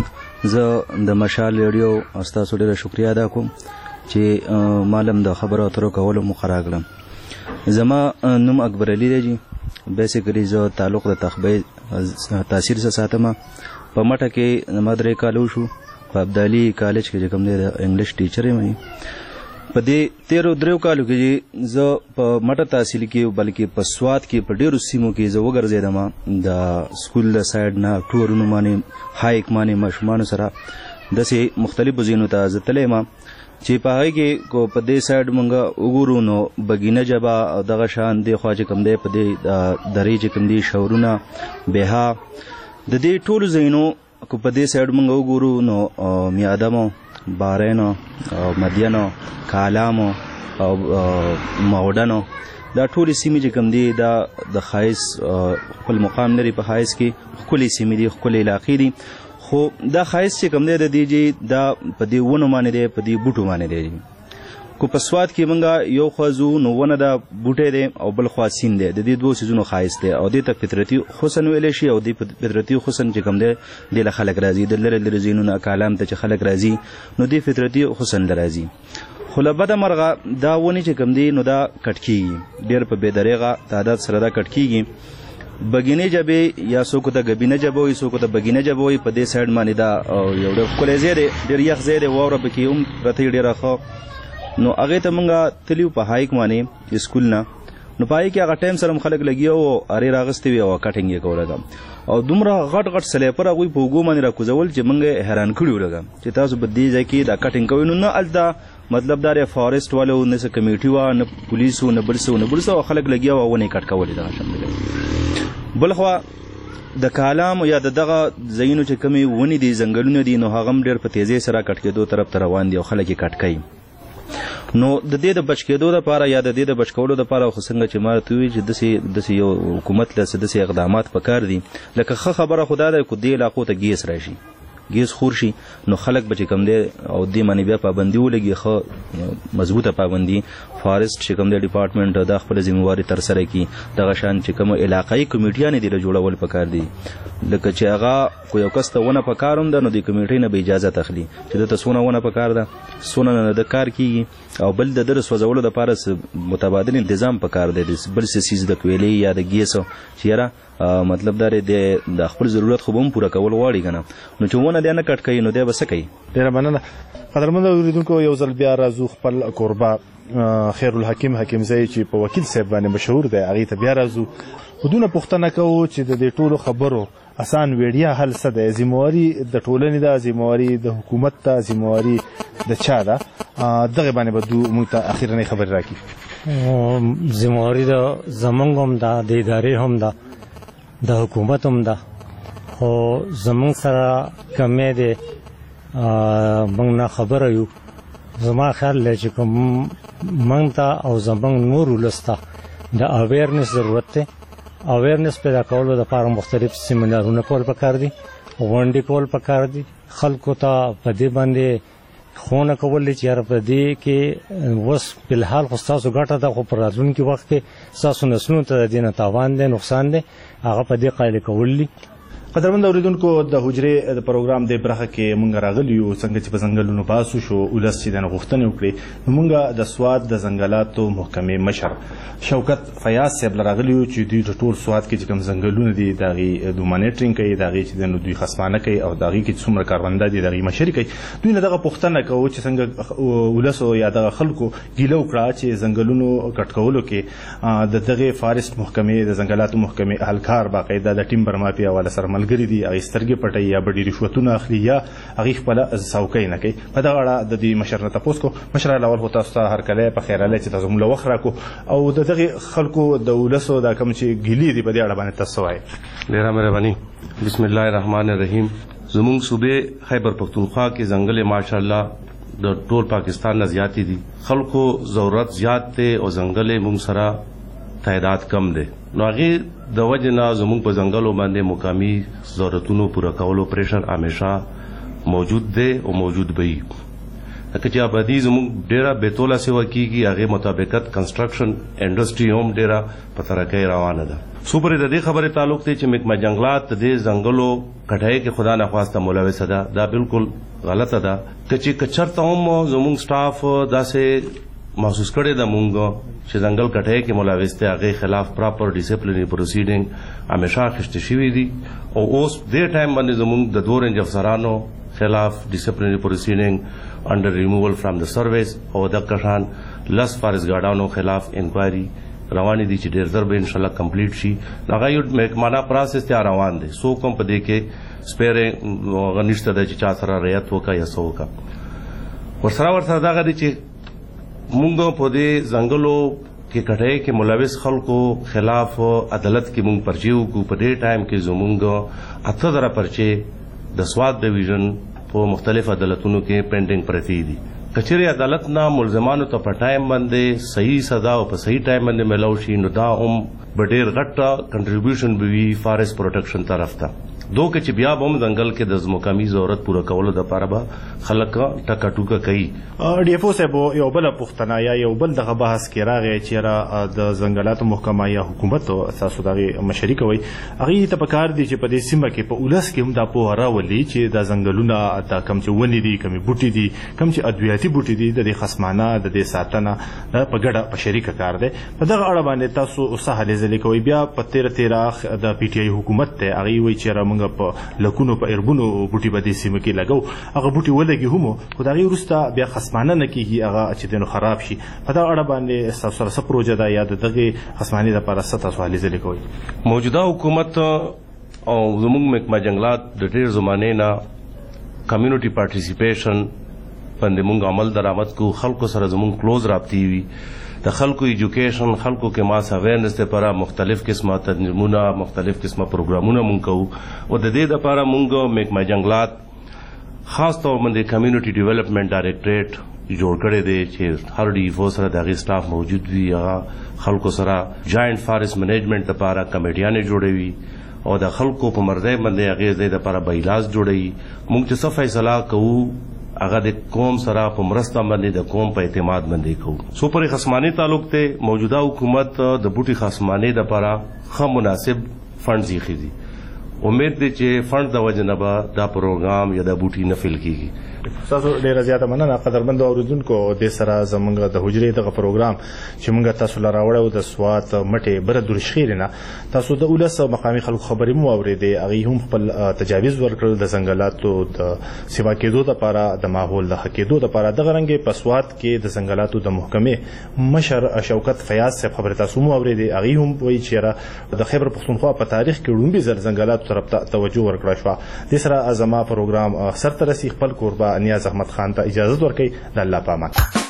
زه د مشال ریډیو ستاسو ډېره شکریه ادا کوم چې مالم د خبرو اترو کولو مقرر کړم زما نوم اکبر علي دی جی بیسیکلی زه تعلق د تخبې تاثیر سره ساتم په مټه کې زما درې کال وشو په ابدالي کالج کې چې کوم دی د انګلیش ټیچر یم په دې تیرو دریو کالو کې زه په مټه تحصیل کې بلکې په سوات کې په ډېرو سیمو کې زه وګرځېدم د سکول د سایډ نه ټورونو باندې هایک باندې ماشومانو سره داسې مختلفو ځایونو ته زه تللی یم چې په هغې کې کو په دې سایډ مونږ وګورو نو بګینه ژبه او دغه شان دې خوا چې کوم دی په دې درې چې کوم دي شورونه بها د دې ټولو ځایونو کو په دې سایډ مونږ وګورو نو میادمو بارینو او مدینو کالامو او ماوډنو دا ټولې سیمې چې کوم دي دا د ښایست خپل مقام لري په ښایست کې ښکلې سیمې دي ښکلې علاقې دي خو دا ښایست چې کوم دی د دې چې دا په دې ونو باندې دی په دې بوټو باندې دی کو په سوات کې مونږ یو خوا ځو نو ونه دا بوټی دی او بل خوا سیند دی د دې دوو څیزونو ښایست دی او دې ته فطرتي حسن ویلی شي او دې فطرتي حسن چې کوم دی دې له خلک راځي د لرې لرې ځایونو کالام ته چې خلک راځي نو دې فطرتي حسن له راځي خو له بده مرغه دا ونې چې کوم دی نو دا کټ کېږي ډېر په بې دریغه تعداد سره دا کټ کېږي بګینې جبې یا څوک ته ګبینه جبه وایي څوک ته بګینه جبه وایي په دې سایډ باندې دا یو ډېر ښکلی ځای دی ډېر یخ ځای دی واوره پکې هم پرته ډېره ښه نو هغې ته مونږ تلي په هایک باندې سکول نه نو په هغې کې هغه ټایم سره هم خلک لګیا وو ارې راغستې وي او کټنګ یې کوو لږه او دومره غټ غټ سلیپر هغوی په اوږو باندې راکوزول چې مونږ یې حیران کړي وو لږه چې تاسو په دې ځای کې دا کټنګ کوئ نو نه هلته مطلب دا دی فارسټ والو نه څه کمیټي وه نه پولیس و نه بل څه و نه بل څه او خلک لګیا وو ونې کټ کولې دغه شان بلخوا د کالام یا د دغه ځایونو چې کومې ونې دي ځنګلونه دي نو هغه هم ډېر په تیزۍ سره کټ کېدو طرف ته روان دي او خلک یې کټ کوي نو د دې د بچ کېدو دپاره یا د دې د بچ کولو دپاره خو څنګه چې ما ته ووایي چې داسې داسې یو حکومت له څه داسې اقدامات پکار دي لکه ښه خبره خو دا ده که دې علاقو ته ګیس راشي ګیس خور شي نو خلک به چې کوم دی او دې باندې بیا پابندي ولګي ښه مضبوطه پابندي فارسټ چې کوم دی ډپارټمنټ دا خپله ذمهواري ترسره کړي دغه شان چې کومه علاقایي کمیټیانې دي له جوړول پکار دي لکه چې هغه کو یو کس ته ونه پکار هم ده نو د کمیټۍ نه به اجازت اخلي چې دته څونه ونه پکار ده څونه نه د کار کېږي او بل د ده د سوځولو دپاره متبادل انتظام پکار دی بل څه څیز د کویلې یا د ګیسو چې یاره مطلب دا د خپل ضرورت خو هم پوره کول غواړي کنه نو چې ونه دی نه کټ کوي نو دی به څه کوي. ډېره مننه قدرمنو اوریدونکو، یو ځل بیا راځو خپل کوربه خیر الحکیم حکیمزی چې په وکیل صاحب باندې مشهور دی هغې ته بیا راځو. خودونه پوښتنه کوو چې د دې ټولو خبرو اسان ویډیا حل څه دی؟ ذمواري د ټولنې ده، ذمواري د حکومت ده، ذمواري د چا ده؟ دغه باندې به دو موږ ته اخرنۍ خبرې راکړي. ذمواري د زمونږ هم ده، د ادارې هم ده، د حکومت هم ده، خو زمونږ سره کمی دی، موږ نه خبره یو. زما خیال دی چې کوم موږ ته او زمونږ نور ولس ته د اویرنس ضرورت دی. اویرنس پیدا کولو لپاره مختلف سیمینارونه کول پکار دي، غونډې کول پکار دي، خلکو ته په دې باندې ښوونه کول چې یاره په دې کې اوس فلحال خو ستاسو ګټه ده، خو په راتلونکي وخت کې ستاسو نسلونو ته د دې نه تاوان دی، نقصان دی، هغه په دې قایل کول دي. قدرمن اوریدونکو، د حجرې د پروګرام د برخه کې مونږ راغلی یو څنګه چې په ځنګلونو باسو شو ولس چې د غوښتنې وکړي. نو مونږ د سواد د ځنګلاتو محکمې مشر شوکت فیاض صاحب راغلی یو چې دوی د ټول سواد کې چې کوم ځنګلونه دي د هغې دوی مانیټرینګ کوي، د هغې چې د دوی خصمانه کوي او د هغې کې څومره کارونده دي د هغې مشري کوي. دوی نه دغه پوښتنه کوو چې څنګه ولسو یا دغه خلکو ګیله وکړه چې ځنګلونو کټ کولو کې د دغې فارست محکمې د ځنګلاتو محکمې اهلکار باقاعده د ټیمبر مافیا والا سره ملګري دي، هغې سترګې پټوي یا بډې رشوتونه اخلي یا هغې خپله څوکۍ نه کوي. په دغه اړه د دې مشر نه تپوس کو. مشر اول خو تاسو ته هرکلی په خیرالی چې تاسو موږ له وخت راکړو او د دغې خلکو د ولسو دا کوم چې ګیلې دي په دې اړه باندې تاسو وایئ. ډېره مهرباني. بسم الله الرحمن الرحیم. زموږ صوبې خیبر پښتونخوا کې ځنګلې ماشاءالله د ټول پاکستان نه زیاتې دي. خلکو ضرورت زیات دی او ځنګلې موږ سره تعداد کم دی. نو هغې د وجې نه زموږ په ځنګلو باندې مقامي ضرورتونو پوره کولو پریشر همیشه موجود دی او موجود به وي. لکه چې آبادي زموږ ډېره بېتوله سیوه کېږي، هغې مطابقت کنسټرکشن انډسټري هم ډېره په ترقۍ روانه ده. څو پورې د دې خبرې تعلق دی چې محکمه جنګلات د دې ځنګلو کټۍ کې خدا نخواسته ملوثه ده، دا بالکل غلطه ده. که چې که چېرته هم زموږ سټاف داسې محسوس کړی ده مونږ چې ځنګل کټۍ کې ملوث دی، هغې خلاف پراپر ډسپلینري پروسیډنګ همیشه اخیستې شوي دي او اوس دې ټایم باندې زموږ د دوه رینج افسرانو خلاف ډسپلینري پروسیډنګ انډر ریموول فرام د سروس او دغه شان لس فارست ګارډانو خلاف انکوایري روانې دي چې ډېر ژر به انشاءالله کمپلیټ شي. هغه یو محکمانه پروسس ته روان دی. څوک هم په دې کې سپیرې هغه نشته ده چې چا سره رعایت وکړه یا څه وکړه. ورسره ورسره دغه دی چې مونږ په دې ځنګلو کې کټۍ کې ملوث خلکو خلاف عدالت کې مونږ پرچې وکړو. په دې ټایم کې زمونږ اته زره پرچې د سواد ډویژن په مختلف عدالتونو کې پینډینګ پرتې دي. که چیرې عدالت نه ملزمانو ته په ټایم باندې صحیح سزا او په صحیح ټایم باندې میلاو شي نو دا هم به ډېر غټ کنټریبیوشن به وي فارست پروټیکشن طرف ته. دو کې چې بیا به هم ځنګل کې د مقامي ضرورت پوره کولو دپاره به خلک ټکه ټوکه کوي. ډي ایف او صاحب یو بله پوښتنه یا یو بل دغه بحث کې راغی چې یاره د ځنګلاتو محکمه یا حکومت تاسو د هغې مشري کوئ، هغې ته په کار دی چې په دې سیمه کې په ولس کې هم دا پوهه راولي چې دا ځنګلونه دا کوم چې ونې دي، کومې بوټي دي، کوم چې ادویاتي بوټي دي، د دې خصمانه د دې ساتنه په ګډه په شریکه کار دی. په دغه اړه باندې تاسو څه هلې ځلې کوئ؟ بیا په تېره تېره د پي ټي آی حکومت دی، هغې وایي چې یاره موږ په لکونو په اربونو بوټي به دې سیمه کې لګو، هغه بوټي ولګي هم خو د هغې وروسته بیا خصمانه نه کېږي، هغه چې دی نو خراب شي. په دغه اړه باندې ستاسو سره څه پروژه ده یا د دغې خصمانې دپاره څه تاسو هلې ځلې کوئ؟ موجوده حکومت او زموږ محکمه جنګلات د ډېر زمانې نه کمیونټي پارټیسیپیشن باندې موږ عمل درآمد کوو. خلکو سره زموږ کلوز رابطې وي. د خلکو ایجوکیشن، خلکو کې ماس اویرنس لپاره مختلف قسمه تنظیمونه، مختلف قسمه پروګرامونه مونږ کوو او د دې لپاره مونږ محکمه جنګلات خاص طور باندې کمیونټي ډیولپمنٹ ډایریکټریټ جوړ کړی دی چې هر ډي ایف او سره د هغې سټاف موجود وي. هغه خلکو سره جاینټ فارست مینجمنټ لپاره کمیټیانې جوړوي او د خلکو په مرضۍ باندې هغې ځای لپاره بایلاز جوړوي. مونږ چې څه فیصله کوو هغه د قوم سره په مرسته باندې د قوم په اعتماد باندې کوو. څو پورې خصمانې تعلق دی، موجوده حکومت د بوټي خصمانې دپاره ښه مناسب فنډز ایښي دي امید دی چې فند د وجه نه به دا پروګرام یا دا بوټي نه فیل کیږي. تاسو ډیره زیاته مننه قدرمند اوریدونکو. د سره زمونږ د حجرې دغه پروګرام چې مونږ تاسو لپاره راوړو د سوات مټې بر درشخیر نه تاسو د اولس مقامي خلکو خبرې مو اوریدې. هغه هم خپل تجاویز ورکړل د ځنګلاتو د سیوا کېدو لپاره د ماحول د حقیقتو لپاره. دغه رنګ په سوات کې د ځنګلاتو د محکمې مشر شوکت فیاض صاحب خبرې تاسو مو اوریدې. هغه هم وایي چې د خیبر پښتونخوا په تاریخ کې لومړی ځل ځنګلاتو طرف ته توجه ورکړه شو. د سره ازما پروګرام سر ترسي خپل قربا نیاز احمد خان ته اجازه ورکړي. د الله پامان.